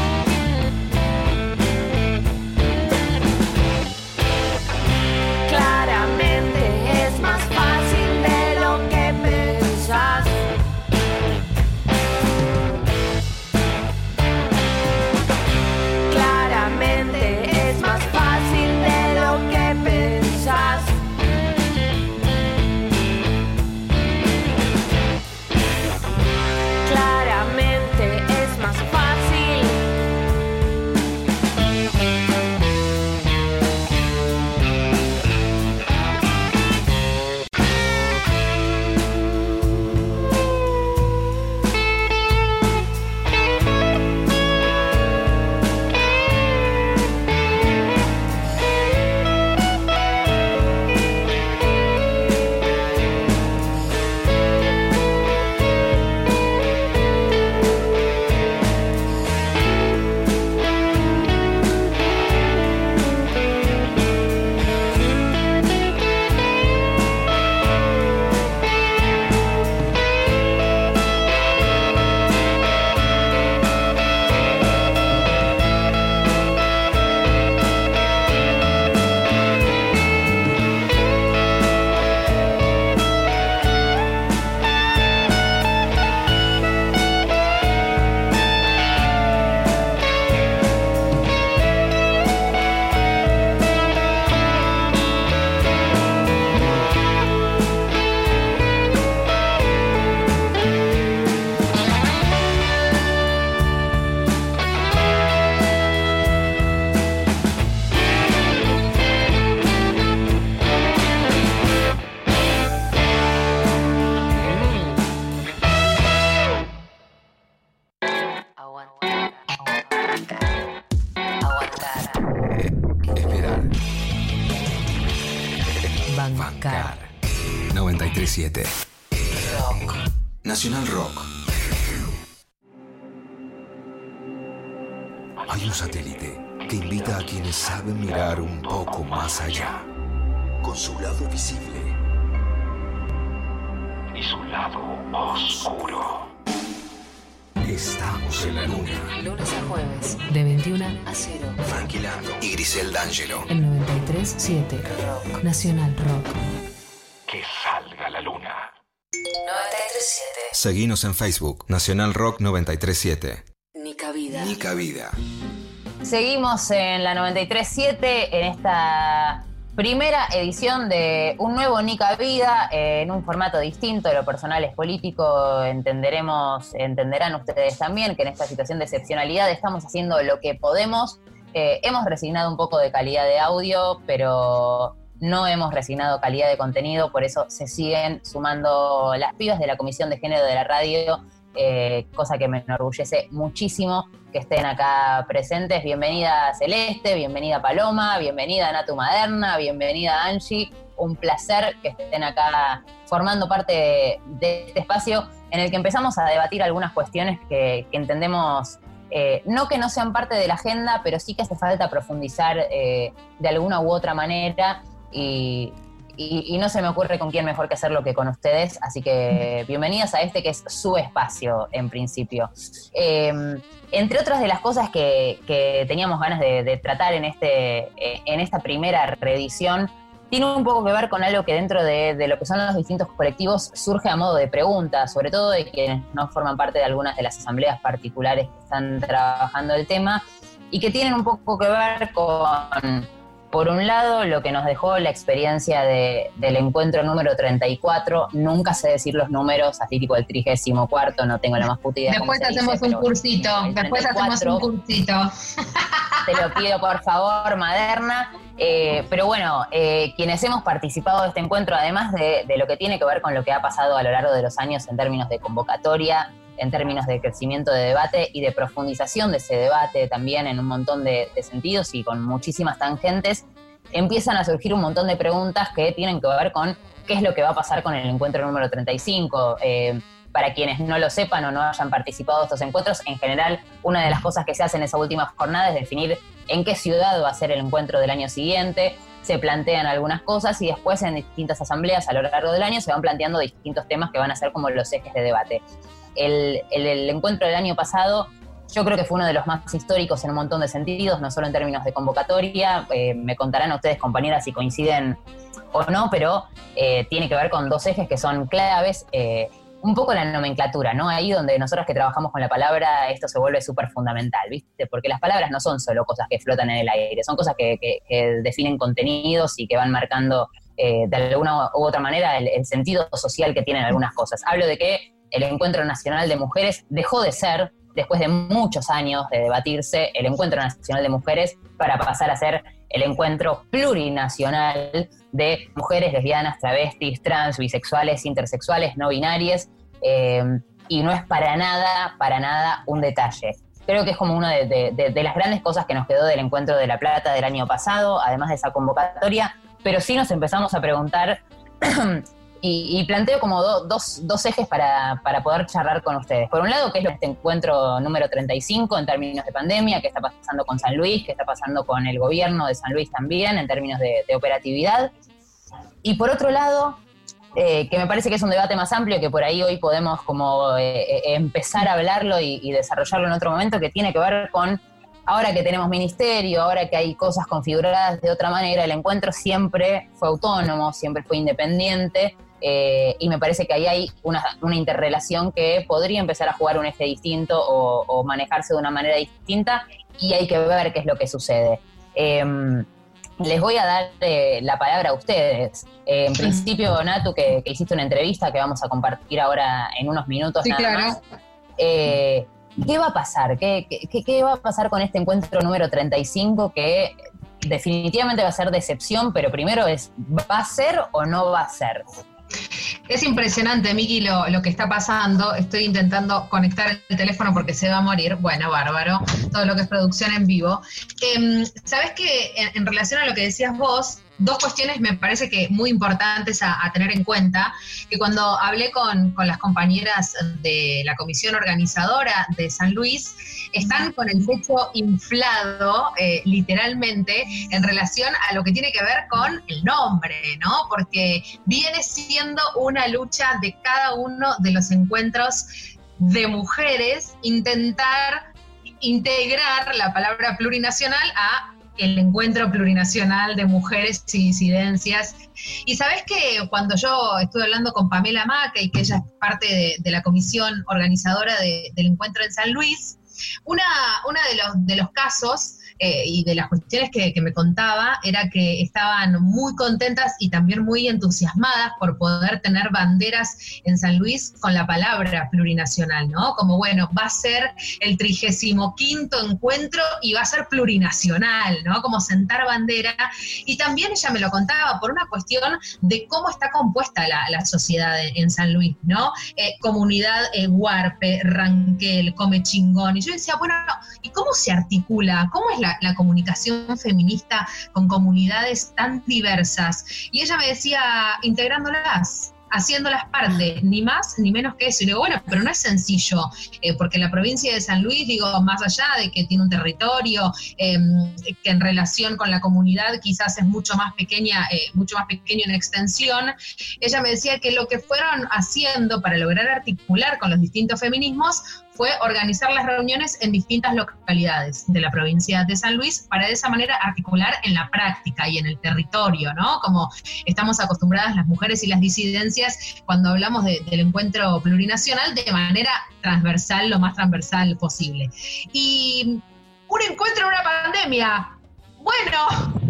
Claramente es más fácil de lo que pensás. Claramente es más fácil de lo que pensás. Claramente es más fácil. Esperar. Bancar. noventa y tres siete. Rock. Nacional Rock. Hay un satélite que invita a quienes saben mirar un poco más allá, con su lado visible y su lado oscuro. Estamos en la luna. Lunes a jueves, de veintiuno a cero. Frankie Lando y Grisel D'Angelo. El noventa y tres siete. Rock. Nacional Rock. Que salga la luna. noventa y tres siete. Seguinos en Facebook, Nacional Rock noventa y tres siete. Ni cabida. Ni cabida. Seguimos en la noventa y tres siete en esta primera edición de un nuevo Nica Vida, eh, en un formato distinto. Lo personal es político, entenderemos, entenderán ustedes también que en esta situación de excepcionalidad estamos haciendo lo que podemos. Eh, hemos resignado un poco de calidad de audio, pero no hemos resignado calidad de contenido, por eso se siguen sumando las pibas de la Comisión de Género de la radio, eh, cosa que me enorgullece muchísimo que estén acá presentes. Bienvenida Celeste, bienvenida Paloma, bienvenida Natu Maderna, bienvenida Angie. Un placer que estén acá formando parte de, de este espacio en el que empezamos a debatir algunas cuestiones que, que entendemos, eh, no que no sean parte de la agenda, pero sí que hace falta profundizar eh, de alguna u otra manera. Y, y, y no se me ocurre con quién mejor que hacerlo que con ustedes, así que bienvenidas a este que es su espacio en principio. Eh, entre otras de las cosas que, que teníamos ganas de, de tratar en, este, en esta primera reedición, tiene un poco que ver con algo que dentro de, de lo que son los distintos colectivos surge a modo de pregunta, sobre todo de quienes no forman parte de algunas de las asambleas particulares que están trabajando el tema, y que tienen un poco que ver con Por un lado, lo que nos dejó la experiencia de, del encuentro número treinta y cuatro, nunca sé decir los números, así tipo el trigésimo cuarto, no tengo la más puta idea. Después hacemos dice, un cursito, después hacemos un cursito. Te lo pido por favor, Maderna. Eh, pero bueno, eh, quienes hemos participado de este encuentro, además de, de lo que tiene que ver con lo que ha pasado a lo largo de los años en términos de convocatoria, en términos de crecimiento de debate y de profundización de ese debate también en un montón de, de sentidos y con muchísimas tangentes, empiezan a surgir un montón de preguntas que tienen que ver con qué es lo que va a pasar con el encuentro número treinta y cinco. Eh, para quienes no lo sepan o no hayan participado de estos encuentros, en general, una de las cosas que se hace en esa última jornada es definir en qué ciudad va a ser el encuentro del año siguiente. Se plantean algunas cosas y después en distintas asambleas a lo largo del año se van planteando distintos temas que van a ser como los ejes de debate. El, el, el encuentro del año pasado yo creo que fue uno de los más históricos en un montón de sentidos, no solo en términos de convocatoria. Eh, me contarán ustedes, compañeras, si coinciden o no, pero eh, tiene que ver con dos ejes que son claves. Eh, un poco la nomenclatura, ¿no? Ahí donde nosotros que trabajamos con la palabra, esto se vuelve súper fundamental, ¿viste? Porque las palabras no son solo cosas que flotan en el aire, son cosas que, que, que definen contenidos y que van marcando eh, de alguna u otra manera el, el sentido social que tienen algunas cosas. Hablo de que el Encuentro Nacional de Mujeres dejó de ser, después de muchos años de debatirse, el Encuentro Nacional de Mujeres para pasar a ser el Encuentro Plurinacional de Mujeres Lesbianas, Travestis, Trans, Bisexuales, Intersexuales, No Binarias, eh, y no es para nada, para nada un detalle. Creo que es como una de, de, de, de las grandes cosas que nos quedó del Encuentro de La Plata del año pasado, además de esa convocatoria, pero sí nos empezamos a preguntar y, y planteo como do, dos, dos ejes para, para poder charlar con ustedes. Por un lado, ¿qué es este encuentro número treinta y cinco en términos de pandemia? ¿Qué está pasando con San Luis? ¿Qué está pasando con el gobierno de San Luis también en términos de, de operatividad? Y por otro lado, eh, que me parece que es un debate más amplio, que por ahí hoy podemos como eh, eh, empezar a hablarlo y, y desarrollarlo en otro momento, que tiene que ver con, ahora que tenemos ministerio, ahora que hay cosas configuradas de otra manera, el encuentro siempre fue autónomo, siempre fue independiente, eh, y me parece que ahí hay una, una interrelación que podría empezar a jugar un eje distinto o, o manejarse de una manera distinta, y hay que ver qué es lo que sucede. Eh, les voy a dar eh, la palabra a ustedes. Eh, en principio, Natu, que, que hiciste una entrevista que vamos a compartir ahora en unos minutos, sí, nada claro. más. Eh, ¿Qué va a pasar? ¿Qué, qué, ¿Qué va a pasar con este encuentro número treinta y cinco que definitivamente va a ser decepción, pero primero es, ¿va a ser o no va a ser? Es impresionante, Miki, lo, lo que está pasando. Estoy intentando conectar el teléfono porque se va a morir. Bueno, bárbaro. Todo lo que es producción en vivo. Eh, ¿Sabés qué? En, en relación a lo que decías vos, dos cuestiones me parece que muy importantes a, a tener en cuenta, que cuando hablé con, con las compañeras de la comisión organizadora de San Luis, están con el pecho inflado, eh, literalmente, en relación a lo que tiene que ver con el nombre, ¿no? Porque viene siendo una lucha de cada uno de los encuentros de mujeres, intentar integrar la palabra plurinacional a el encuentro plurinacional de mujeres y disidencias. Y sabés que cuando yo estuve hablando con Pamela Maca, y que ella es parte de, de la comisión organizadora de, del encuentro en San Luis, una, una de, los, de los casos eh, y de las cuestiones que, que me contaba era que estaban muy contentas y también muy entusiasmadas por poder tener banderas en San Luis con la palabra plurinacional, ¿no? Como, bueno, va a ser el trigésimo quinto encuentro y va a ser plurinacional, ¿no? Como sentar bandera. Y también ella me lo contaba por una cuestión de cómo está compuesta la, la sociedad en, en San Luis, ¿no? Eh, comunidad eh, Huarpe, Ranquel, Come Chingón. Y yo decía, bueno, ¿y cómo se articula? ¿Cómo es la, la comunicación feminista con comunidades tan diversas? Y ella me decía, integrándolas, haciéndolas parte, ni más ni menos que eso. Y digo, bueno, pero no es sencillo, eh, porque la provincia de San Luis, digo, más allá de que tiene un territorio eh, que en relación con la comunidad quizás es mucho más pequeña, eh, mucho más pequeño en extensión, ella me decía que lo que fueron haciendo para lograr articular con los distintos feminismos fue organizar las reuniones en distintas localidades de la provincia de San Luis para de esa manera articular en la práctica y en el territorio, ¿no? Como estamos acostumbradas las mujeres y las disidencias cuando hablamos de, del encuentro plurinacional de manera transversal, lo más transversal posible. Y un encuentro en una pandemia, bueno,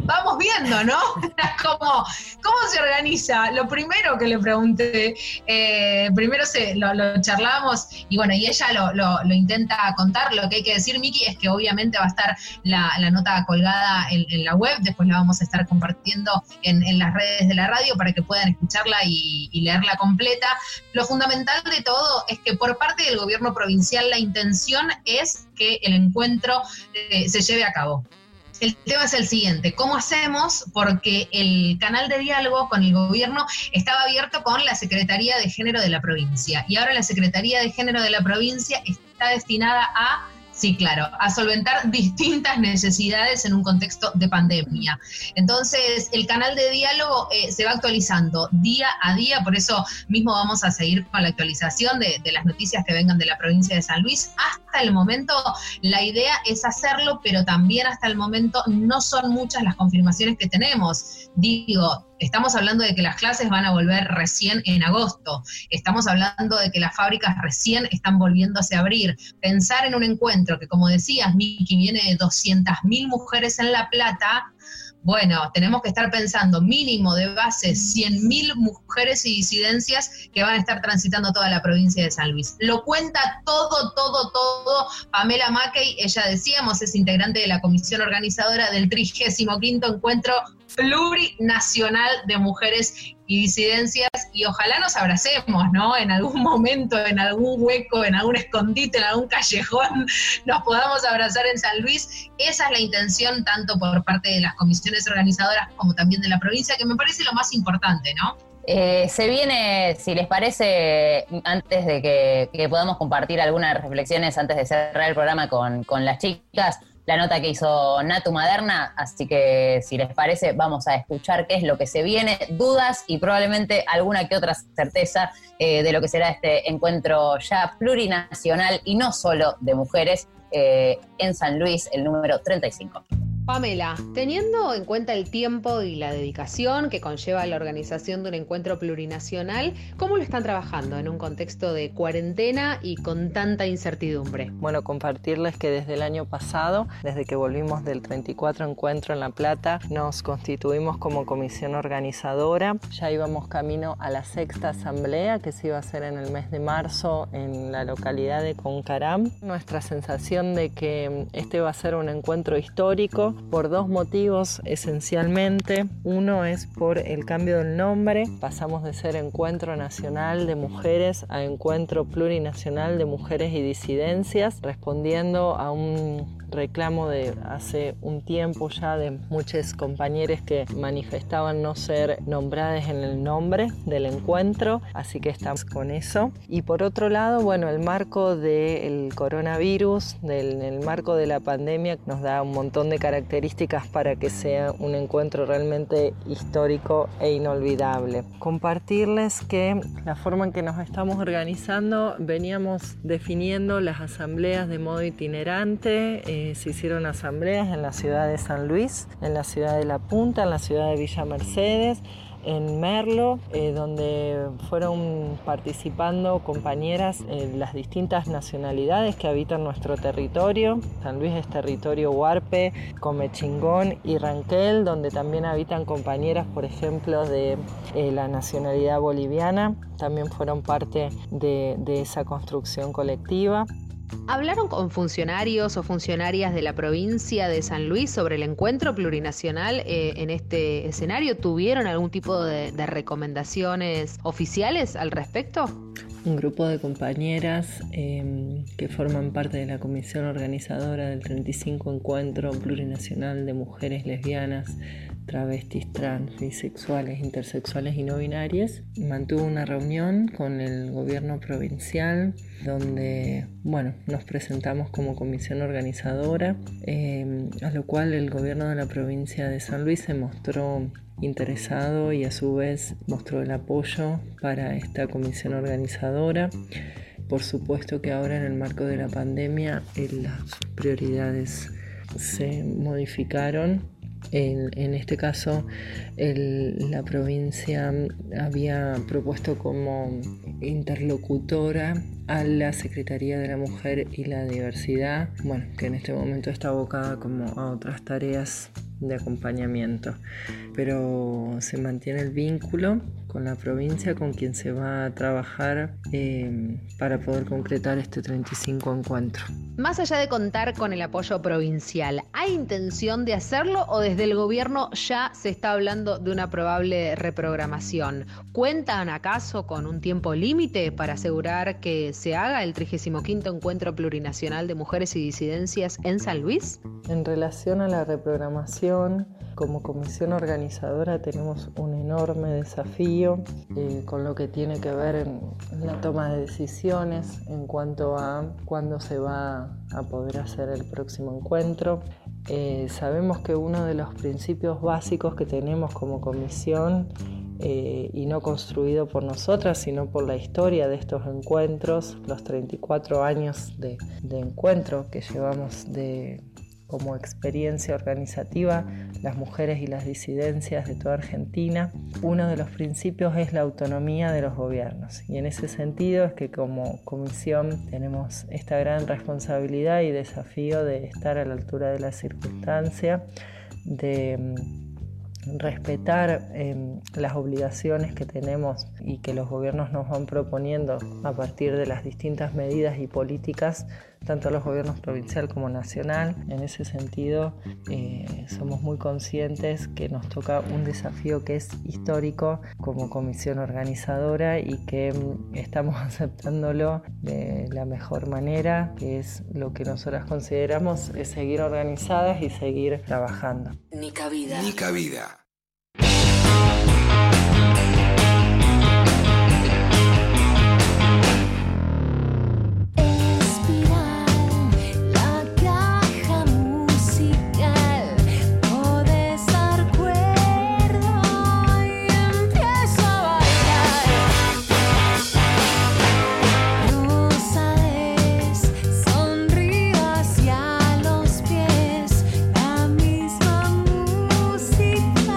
vamos viendo, ¿no? Como, ¿cómo se organiza? Lo primero que le pregunté, eh, primero se, lo, lo charlamos y bueno, y ella lo, lo, lo intenta contar. Lo que hay que decir, Miki, es que obviamente va a estar la, la nota colgada en, en la web, después la vamos a estar compartiendo en, en las redes de la radio para que puedan escucharla y, y leerla completa. Lo fundamental de todo es que por parte del gobierno provincial la intención es que el encuentro eh, se lleve a cabo. El tema es el siguiente, ¿cómo hacemos? Porque el canal de diálogo con el gobierno estaba abierto con la Secretaría de Género de la provincia y ahora la Secretaría de Género de la provincia está destinada a, sí, claro, a solventar distintas necesidades en un contexto de pandemia. Entonces, el canal de diálogo eh, se va actualizando día a día, por eso mismo vamos a seguir con la actualización de, de las noticias que vengan de la provincia de San Luis. Hasta el momento, la idea es hacerlo, pero también hasta el momento no son muchas las confirmaciones que tenemos. Digo, estamos hablando de que las clases van a volver recién en agosto. Estamos hablando de que las fábricas recién están volviéndose a abrir. Pensar en un encuentro que, como decías, Miki, viene de doscientas mil mujeres en La Plata. Bueno, tenemos que estar pensando mínimo de base cien mil mujeres y disidencias que van a estar transitando toda la provincia de San Luis. Lo cuenta todo, todo, todo Pamela Mackey. Ella, decíamos, es integrante de la comisión organizadora del trigésimo quinto Encuentro Plurinacional de Mujeres y Disidencias, y ojalá nos abracemos, ¿no? En algún momento, en algún hueco, en algún escondite, en algún callejón, nos podamos abrazar en San Luis. Esa es la intención tanto por parte de las comisiones organizadoras como también de la provincia, que me parece lo más importante, ¿no? Eh, se viene, si les parece, antes de que, que podamos compartir algunas reflexiones antes de cerrar el programa con, con las chicas, la nota que hizo Natu Maderna, así que si les parece vamos a escuchar qué es lo que se viene, dudas y probablemente alguna que otra certeza eh, de lo que será este encuentro ya plurinacional y no solo de mujeres eh, en San Luis, el número treinta y cinco. Pamela, teniendo en cuenta el tiempo y la dedicación que conlleva la organización de un encuentro plurinacional, ¿cómo lo están trabajando en un contexto de cuarentena y con tanta incertidumbre? Bueno, compartirles que desde el año pasado, desde que volvimos del treinta y cuatro Encuentro en La Plata, nos constituimos como comisión organizadora. Ya íbamos camino a la sexta asamblea que se iba a hacer en el mes de marzo en la localidad de Concaram. Nuestra sensación de que este va a ser un encuentro histórico por dos motivos esencialmente. Uno es por el cambio del nombre. Pasamos de ser Encuentro Nacional de Mujeres a Encuentro Plurinacional de Mujeres y Disidencias, respondiendo a un reclamo de hace un tiempo ya de muchas compañeras que manifestaban no ser nombradas en el nombre del encuentro, así que estamos con eso. Y por otro lado, bueno, el marco del coronavirus, del, el marco de la pandemia, nos da un montón de características para que sea un encuentro realmente histórico e inolvidable. Compartirles que la forma en que nos estamos organizando, veníamos definiendo las asambleas de modo itinerante. Eh, se hicieron asambleas en la ciudad de San Luis, en la ciudad de La Punta, en la ciudad de Villa Mercedes, en Merlo, eh, donde fueron participando compañeras de las distintas nacionalidades que habitan nuestro territorio. San Luis es territorio huarpe, comechingón y ranquel, donde también habitan compañeras, por ejemplo, de eh, la nacionalidad boliviana. También fueron parte de, de esa construcción colectiva. ¿Hablaron con funcionarios o funcionarias de la provincia de San Luis sobre el encuentro plurinacional eh, en este escenario? ¿Tuvieron algún tipo de, de recomendaciones oficiales al respecto? Un grupo de compañeras eh, que forman parte de la comisión organizadora del treinta y cinco Encuentro Plurinacional de Mujeres Lesbianas, Travestis, Trans, Bisexuales, Intersexuales y No Binarias, mantuvo una reunión con el gobierno provincial donde, bueno, nos presentamos como comisión organizadora, eh, a lo cual el gobierno de la provincia de San Luis se mostró interesado y a su vez mostró el apoyo para esta comisión organizadora. Por supuesto que ahora en el marco de la pandemia eh, las prioridades se modificaron. En, en este caso, el, la provincia había propuesto como interlocutora a la Secretaría de la Mujer y la Diversidad, bueno, que en este momento está abocada como a otras tareas de acompañamiento. Pero se mantiene el vínculo con la provincia, con quien se va a trabajar eh, para poder concretar este treinta y cinco encuentro. Más allá de contar con el apoyo provincial, ¿hay intención de hacerlo o desde el gobierno ya se está hablando de una probable reprogramación? ¿Cuentan acaso con un tiempo límite para asegurar que se haga el trigésimo quinto Encuentro Plurinacional de Mujeres y Disidencias en San Luis? En relación a la reprogramación, como comisión organizadora tenemos un enorme desafío eh, con lo que tiene que ver en la toma de decisiones en cuanto a cuándo se va a poder hacer el próximo encuentro. Eh, sabemos que uno de los principios básicos que tenemos como comisión, eh, y no construido por nosotras, sino por la historia de estos encuentros, los treinta y cuatro años de, de encuentro que llevamos de como experiencia organizativa, las mujeres y las disidencias de toda Argentina, uno de los principios es la autonomía de los gobiernos. Y en ese sentido es que como comisión tenemos esta gran responsabilidad y desafío de estar a la altura de la circunstancia, de respetar eh, las obligaciones que tenemos y que los gobiernos nos van proponiendo a partir de las distintas medidas y políticas, tanto los gobiernos provincial como nacional. En ese sentido, eh, somos muy conscientes que nos toca un desafío que es histórico como comisión organizadora y que mm, estamos aceptándolo de la mejor manera, que es lo que nosotras consideramos es seguir organizadas y seguir trabajando. Ni cabida. Ni cabida. Sonríe hacia los pies, la misma música.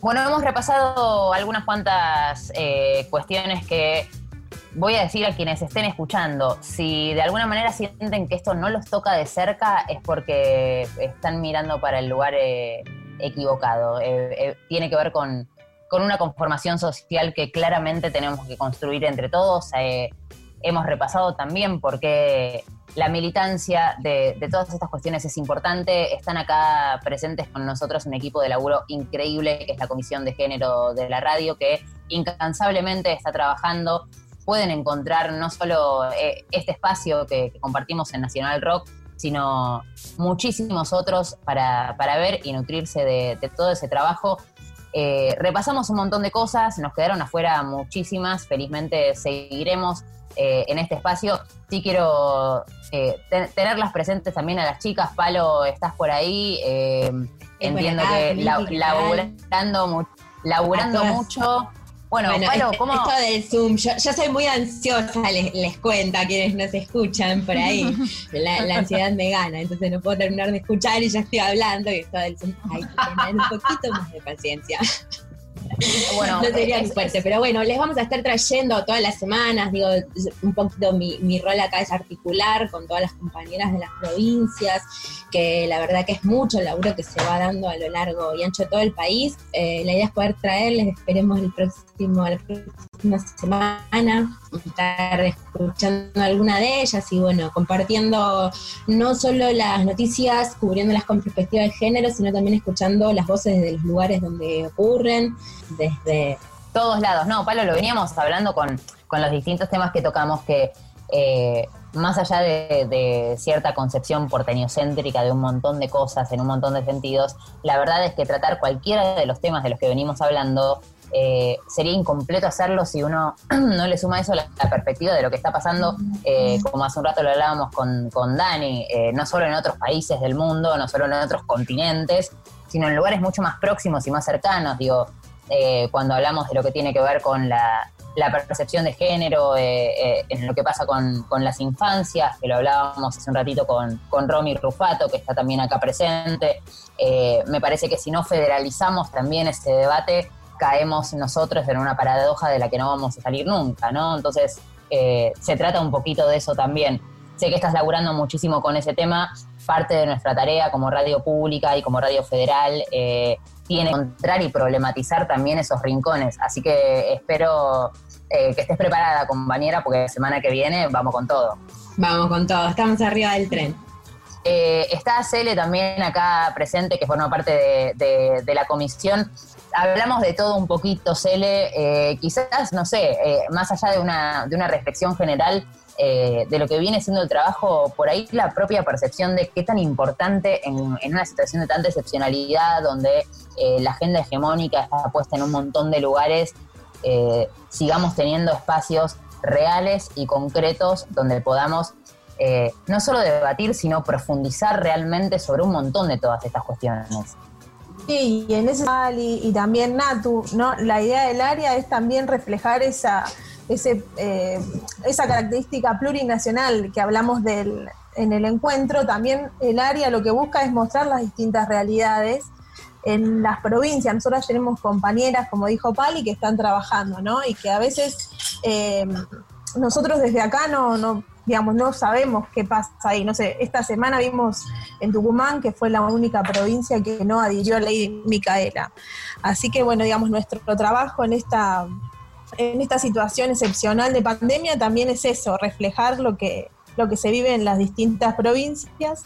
Bueno, hemos repasado algunas cuantas eh, cuestiones que voy a decir a quienes estén escuchando. Si de alguna manera sienten que esto no los toca de cerca, es porque están mirando para el lugar eh, equivocado. Eh, eh, tiene que ver con, con una conformación social que claramente tenemos que construir entre todos. Eh, hemos repasado también por qué la militancia de, de todas estas cuestiones es importante. Están acá presentes con nosotros un equipo de laburo increíble, que es la Comisión de Género de la radio, que incansablemente está trabajando. Pueden encontrar no solo eh, este espacio que, que compartimos en Nacional Rock, sino muchísimos otros para, para ver y nutrirse de, de todo ese trabajo. Eh, repasamos un montón de cosas, nos quedaron afuera muchísimas, felizmente seguiremos eh, en este espacio. Sí quiero eh, ten, tenerlas presentes también a las chicas. Palo, estás por ahí, eh, entiendo acá, que la, laburando, mu laburando mucho. Bueno, bueno Palo, esto, ¿cómo? esto del Zoom, yo, yo soy muy ansiosa, les, les cuento a quienes nos escuchan por ahí, la, la ansiedad me gana, entonces no puedo terminar de escuchar y ya estoy hablando y esto del Zoom, hay que tener un poquito más de paciencia. Bueno, no sería muy fuerte, pero bueno, les vamos a estar trayendo todas las semanas, digo, un poquito mi, mi rol acá es articular con todas las compañeras de las provincias, que la verdad que es mucho el laburo que se va dando a lo largo y ancho de todo el país. Eh, la idea es poder traerles, esperemos el próximo, la próxima semana, estar escuchando alguna de ellas y bueno, compartiendo no solo las noticias, cubriéndolas con perspectiva de género, sino también escuchando las voces de los lugares donde ocurren, desde todos lados. No, Palo, lo veníamos hablando con, con los distintos temas que tocamos, que eh, más allá de, de cierta concepción porteñocéntrica de un montón de cosas en un montón de sentidos, la verdad es que tratar cualquiera de los temas de los que venimos hablando eh, sería incompleto hacerlo si uno no le suma eso la, la perspectiva de lo que está pasando, eh, como hace un rato lo hablábamos con, con Dani, eh, no solo en otros países del mundo, no solo en otros continentes, sino en lugares mucho más próximos y más cercanos. Digo, Eh, cuando hablamos de lo que tiene que ver con la, la percepción de género, eh, eh, en lo que pasa con, con las infancias, que lo hablábamos hace un ratito con, con Romy Rufato, que está también acá presente. Eh, me parece que si no federalizamos también ese debate, caemos nosotros en una paradoja de la que no vamos a salir nunca, ¿no? Entonces, eh, se trata un poquito de eso también. Sé que estás laburando muchísimo con ese tema. Parte de nuestra tarea como radio pública y como radio federal eh, tiene que encontrar y problematizar también esos rincones. Así que espero eh, que estés preparada, compañera, porque la semana que viene vamos con todo. Vamos con todo, estamos arriba del tren. Eh, está Cele también acá presente, que forma parte de, de, de la comisión. Hablamos de todo un poquito, Cele. Eh, quizás, no sé, eh, más allá de una, de una reflexión general, Eh, de lo que viene siendo el trabajo, por ahí la propia percepción de qué tan importante en, en una situación de tanta excepcionalidad, donde eh, la agenda hegemónica está puesta en un montón de lugares, eh, sigamos teniendo espacios reales y concretos donde podamos eh, no solo debatir, sino profundizar realmente sobre un montón de todas estas cuestiones. Sí, y en ese y, y también Natu, ¿no? La idea del área es también reflejar esa Ese, eh, esa característica plurinacional que hablamos del, en el encuentro. También el área lo que busca es mostrar las distintas realidades en las provincias. Nosotros tenemos compañeras, como dijo Pali, que están trabajando, ¿no? Y que a veces eh, nosotros desde acá no, no, digamos, no sabemos qué pasa ahí. No sé, esta semana vimos en Tucumán que fue la única provincia que no adhirió a la ley Micaela. Así que, bueno, digamos, nuestro trabajo en esta... en esta situación excepcional de pandemia también es eso, reflejar lo que, lo que se vive en las distintas provincias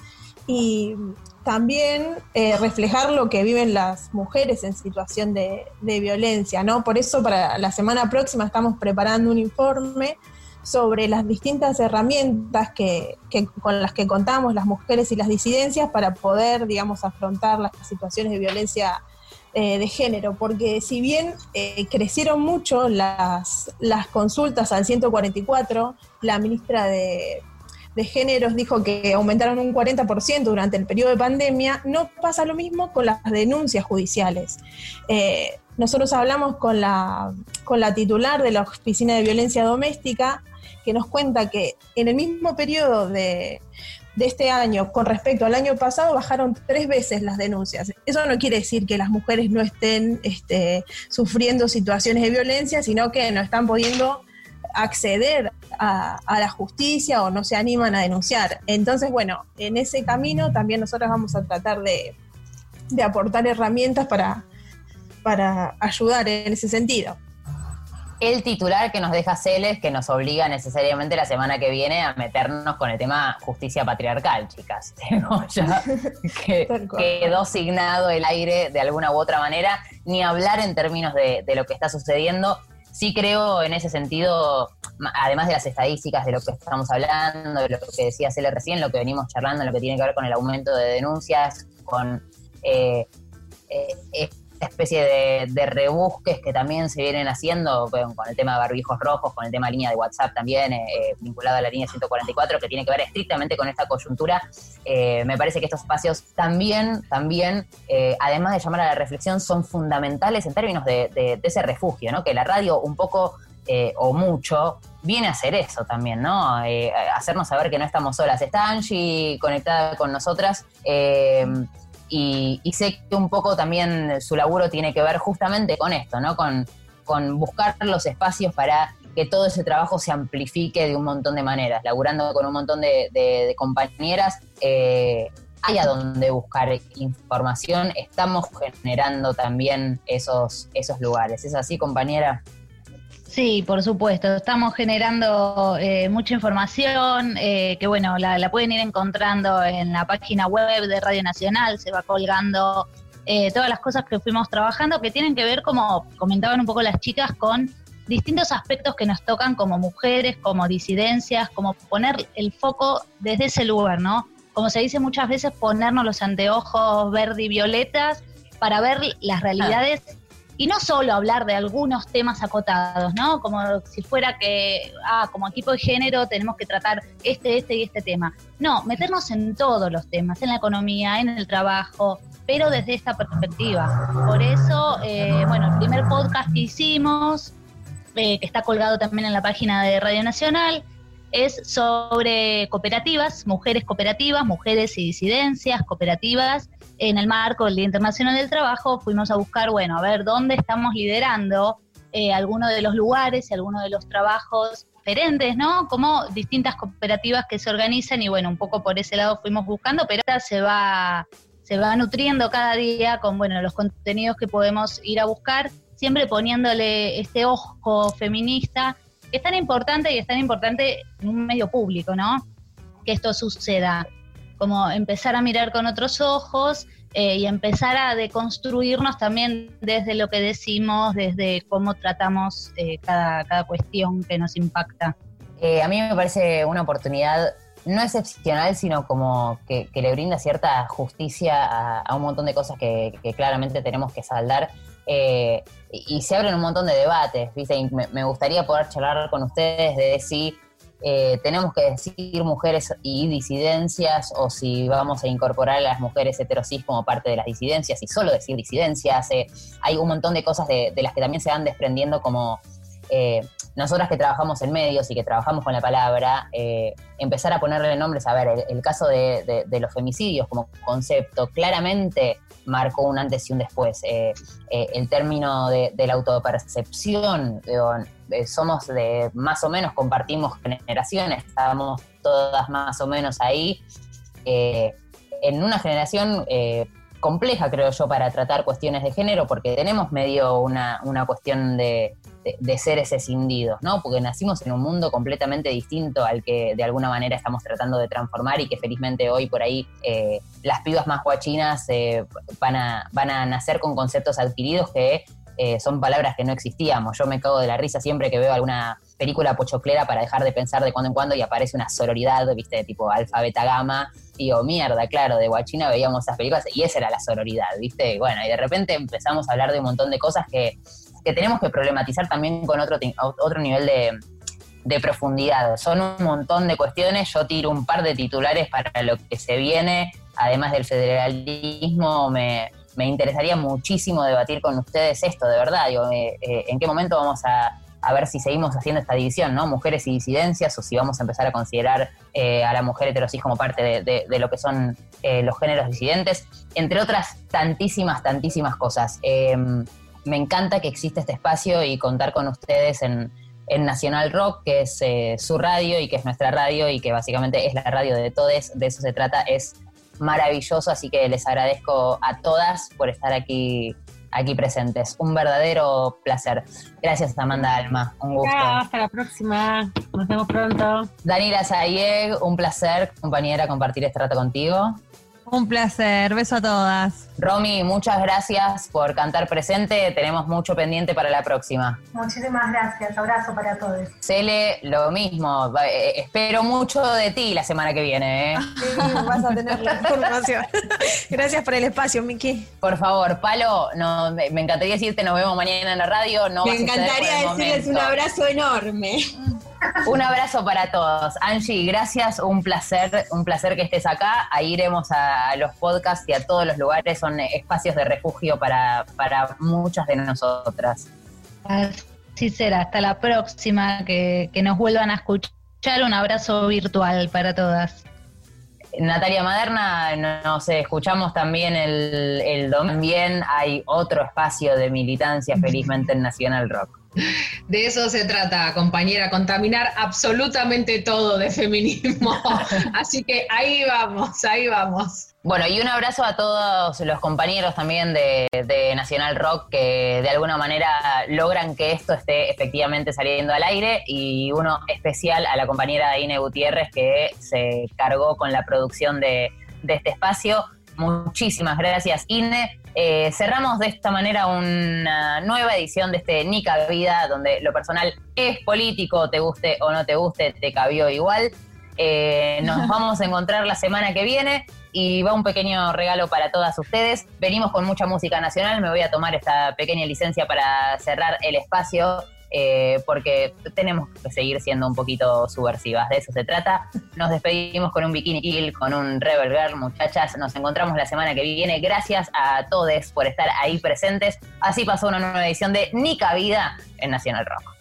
y también eh, reflejar lo que viven las mujeres en situación de, de violencia, ¿no? Por eso para la semana próxima estamos preparando un informe sobre las distintas herramientas que, que, con las que contamos las mujeres y las disidencias para poder, digamos, afrontar las situaciones de violencia Eh, de género, porque si bien eh, crecieron mucho las, las consultas al ciento cuarenta y cuatro, la ministra de, de Géneros dijo que aumentaron un cuarenta por ciento durante el periodo de pandemia, no pasa lo mismo con las denuncias judiciales. Eh, nosotros hablamos con la, con la titular de la Oficina de Violencia Doméstica, que nos cuenta que en el mismo periodo de de este año con respecto al año pasado bajaron tres veces las denuncias. Eso no quiere decir que las mujeres no estén este, sufriendo situaciones de violencia, sino que no están pudiendo acceder a, a la justicia o no se animan a denunciar. Entonces, bueno, en ese camino también nosotros vamos a tratar de, de aportar herramientas para, para ayudar en ese sentido. El titular que nos deja Celes, que nos obliga necesariamente la semana que viene a meternos con el tema justicia patriarcal, chicas. Tengo ya que quedó signado el aire de alguna u otra manera, ni hablar en términos de, de lo que está sucediendo. Sí creo en ese sentido, además de las estadísticas, de lo que estamos hablando, de lo que decía Celes recién, lo que venimos charlando, lo que tiene que ver con el aumento de denuncias, con eh, eh, esta especie de, de rebusques que también se vienen haciendo con, con el tema de barbijos rojos, con el tema de línea de WhatsApp también, eh, vinculado a la línea ciento cuarenta y cuatro, que tiene que ver estrictamente con esta coyuntura. Eh, me parece que estos espacios también, también eh, además de llamar a la reflexión, son fundamentales en términos de, de, de ese refugio, ¿no? Que la radio un poco eh, o mucho viene a hacer eso también, ¿no? Eh, hacernos saber que no estamos solas. Está Angie conectada con nosotras, eh, Y, y sé que un poco también su laburo tiene que ver justamente con esto, ¿no? Con, con buscar los espacios para que todo ese trabajo se amplifique de un montón de maneras. Laburando con un montón de, de, de compañeras, eh, hay a donde buscar información. Estamos generando también esos, esos lugares. ¿Es así, compañera? Sí, por supuesto. Estamos generando eh, mucha información eh, que, bueno, la, la pueden ir encontrando en la página web de Radio Nacional. Se va colgando eh, todas las cosas que fuimos trabajando que tienen que ver, como comentaban un poco las chicas, con distintos aspectos que nos tocan como mujeres, como disidencias, como poner el foco desde ese lugar, ¿no? Como se dice muchas veces, ponernos los anteojos verde y violetas para ver las realidades. Ah. Y no solo hablar de algunos temas acotados, ¿no? Como si fuera que, ah, como equipo de género tenemos que tratar este, este y este tema. No, meternos en todos los temas, en la economía, en el trabajo, pero desde esta perspectiva. Por eso, eh, bueno, el primer podcast que hicimos, eh, que está colgado también en la página de Radio Nacional, es sobre cooperativas, mujeres cooperativas, mujeres y disidencias cooperativas. En el marco del Día Internacional del Trabajo fuimos a buscar, bueno, a ver dónde estamos liderando eh, algunos de los lugares y algunos de los trabajos diferentes, ¿no? Como distintas cooperativas que se organizan y, bueno, un poco por ese lado fuimos buscando, pero ahora se va, se va nutriendo cada día con, bueno, los contenidos que podemos ir a buscar, siempre poniéndole este ojo feminista, que es tan importante y es tan importante en un medio público, ¿no? Que esto suceda. Como empezar a mirar con otros ojos eh, y empezar a deconstruirnos también desde lo que decimos, desde cómo tratamos eh, cada, cada cuestión que nos impacta. Eh, a mí me parece una oportunidad no excepcional, sino como que, que le brinda cierta justicia a, a un montón de cosas que, que claramente tenemos que saldar. Eh, y, y se abren un montón de debates, ¿viste? Y me, me gustaría poder charlar con ustedes de si Eh, tenemos que decir mujeres y disidencias, o si vamos a incorporar a las mujeres heterosis como parte de las disidencias y solo decir disidencias. Eh, hay un montón de cosas de, de las que también se van desprendiendo, como eh, nosotras que trabajamos en medios y que trabajamos con la palabra, eh, empezar a ponerle nombres. A ver, el, el caso de, de, de los femicidios como concepto claramente marcó un antes y un después. Eh, eh, el término de, de la autopercepción, digo, eh, somos de más o menos, compartimos generaciones, estábamos todas más o menos ahí, eh, en una generación eh, compleja, creo yo, para tratar cuestiones de género, porque tenemos medio una, una cuestión de, de, de seres escindidos, ¿no? Porque nacimos en un mundo completamente distinto al que de alguna manera estamos tratando de transformar, y que felizmente hoy por ahí eh, las pibas más guachinas eh, van, a, van a nacer con conceptos adquiridos que eh, son palabras que no existíamos. Yo me cago de la risa siempre que veo alguna película pochoclera para dejar de pensar de cuando en cuando y aparece una sororidad, viste, tipo alfa, beta, gamma. Digo, mierda, claro, de guachina veíamos esas películas y esa era la sororidad, ¿viste? Bueno, y de repente empezamos a hablar de un montón de cosas que, que tenemos que problematizar también con otro, otro nivel de, de profundidad. Son un montón de cuestiones. Yo tiro un par de titulares para lo que se viene. Además del federalismo, me, me interesaría muchísimo debatir con ustedes esto, de verdad. Digo, eh, eh, ¿en qué momento vamos a a ver si seguimos haciendo esta división, ¿no? Mujeres y disidencias, o si vamos a empezar a considerar eh, a la mujer heterosis como parte de, de, de lo que son eh, los géneros disidentes, entre otras tantísimas, tantísimas cosas. Eh, me encanta que existe este espacio y contar con ustedes en, en Nacional Rock, que es eh, su radio y que es nuestra radio y que básicamente es la radio de todes, de eso se trata, es maravilloso, así que les agradezco a todas por estar aquí aquí presentes. Un verdadero placer. Gracias, Amanda Alma. Un gusto. Chao, hasta la próxima. Nos vemos pronto. Daniela Sayeg, un placer, compañera, compartir este rato contigo. Un placer. Beso a todas. Romy, muchas gracias por cantar presente. Tenemos mucho pendiente para la próxima. Muchísimas gracias. Abrazo para todos. Cele, lo mismo. Eh, espero mucho de ti la semana que viene. ¿eh? Sí, vas a tener la información. Gracias por el espacio, Miki. Por favor, Palo, no, me, me encantaría decirte nos vemos mañana en la radio. No me encantaría decirles un abrazo enorme. Un abrazo para todos. Angie, gracias, un placer, un placer que estés acá. Ahí iremos a los podcasts y a todos los lugares, son espacios de refugio para, para muchas de nosotras. Así será, hasta la próxima, que, que nos vuelvan a escuchar. Un abrazo virtual para todas. Natalia Maderna, nos escuchamos también el, el domingo. También hay otro espacio de militancia, felizmente, en Nacional Rock. De eso se trata, compañera, contaminar absolutamente todo de feminismo. Así que ahí vamos, ahí vamos. Bueno, y un abrazo a todos los compañeros también de, de Nacional Rock que de alguna manera logran que esto esté efectivamente saliendo al aire, y uno especial a la compañera Ine Gutiérrez que se cargó con la producción de, de este espacio. Muchísimas gracias, Ine. Eh, cerramos de esta manera una nueva edición de este Ni Cabida, donde lo personal es político, te guste o no te guste, te cabió igual. Eh, nos vamos a encontrar la semana que viene y va un pequeño regalo para todas ustedes. Venimos con mucha música nacional, me voy a tomar esta pequeña licencia para cerrar el espacio. Eh, porque tenemos que seguir siendo un poquito subversivas, de eso se trata. Nos despedimos con un Bikini Kill, con un Rebel Girl, muchachas. Nos encontramos la semana que viene. Gracias a todos por estar ahí presentes. Así pasó una nueva edición de Ni Cabida en Nacional Rock.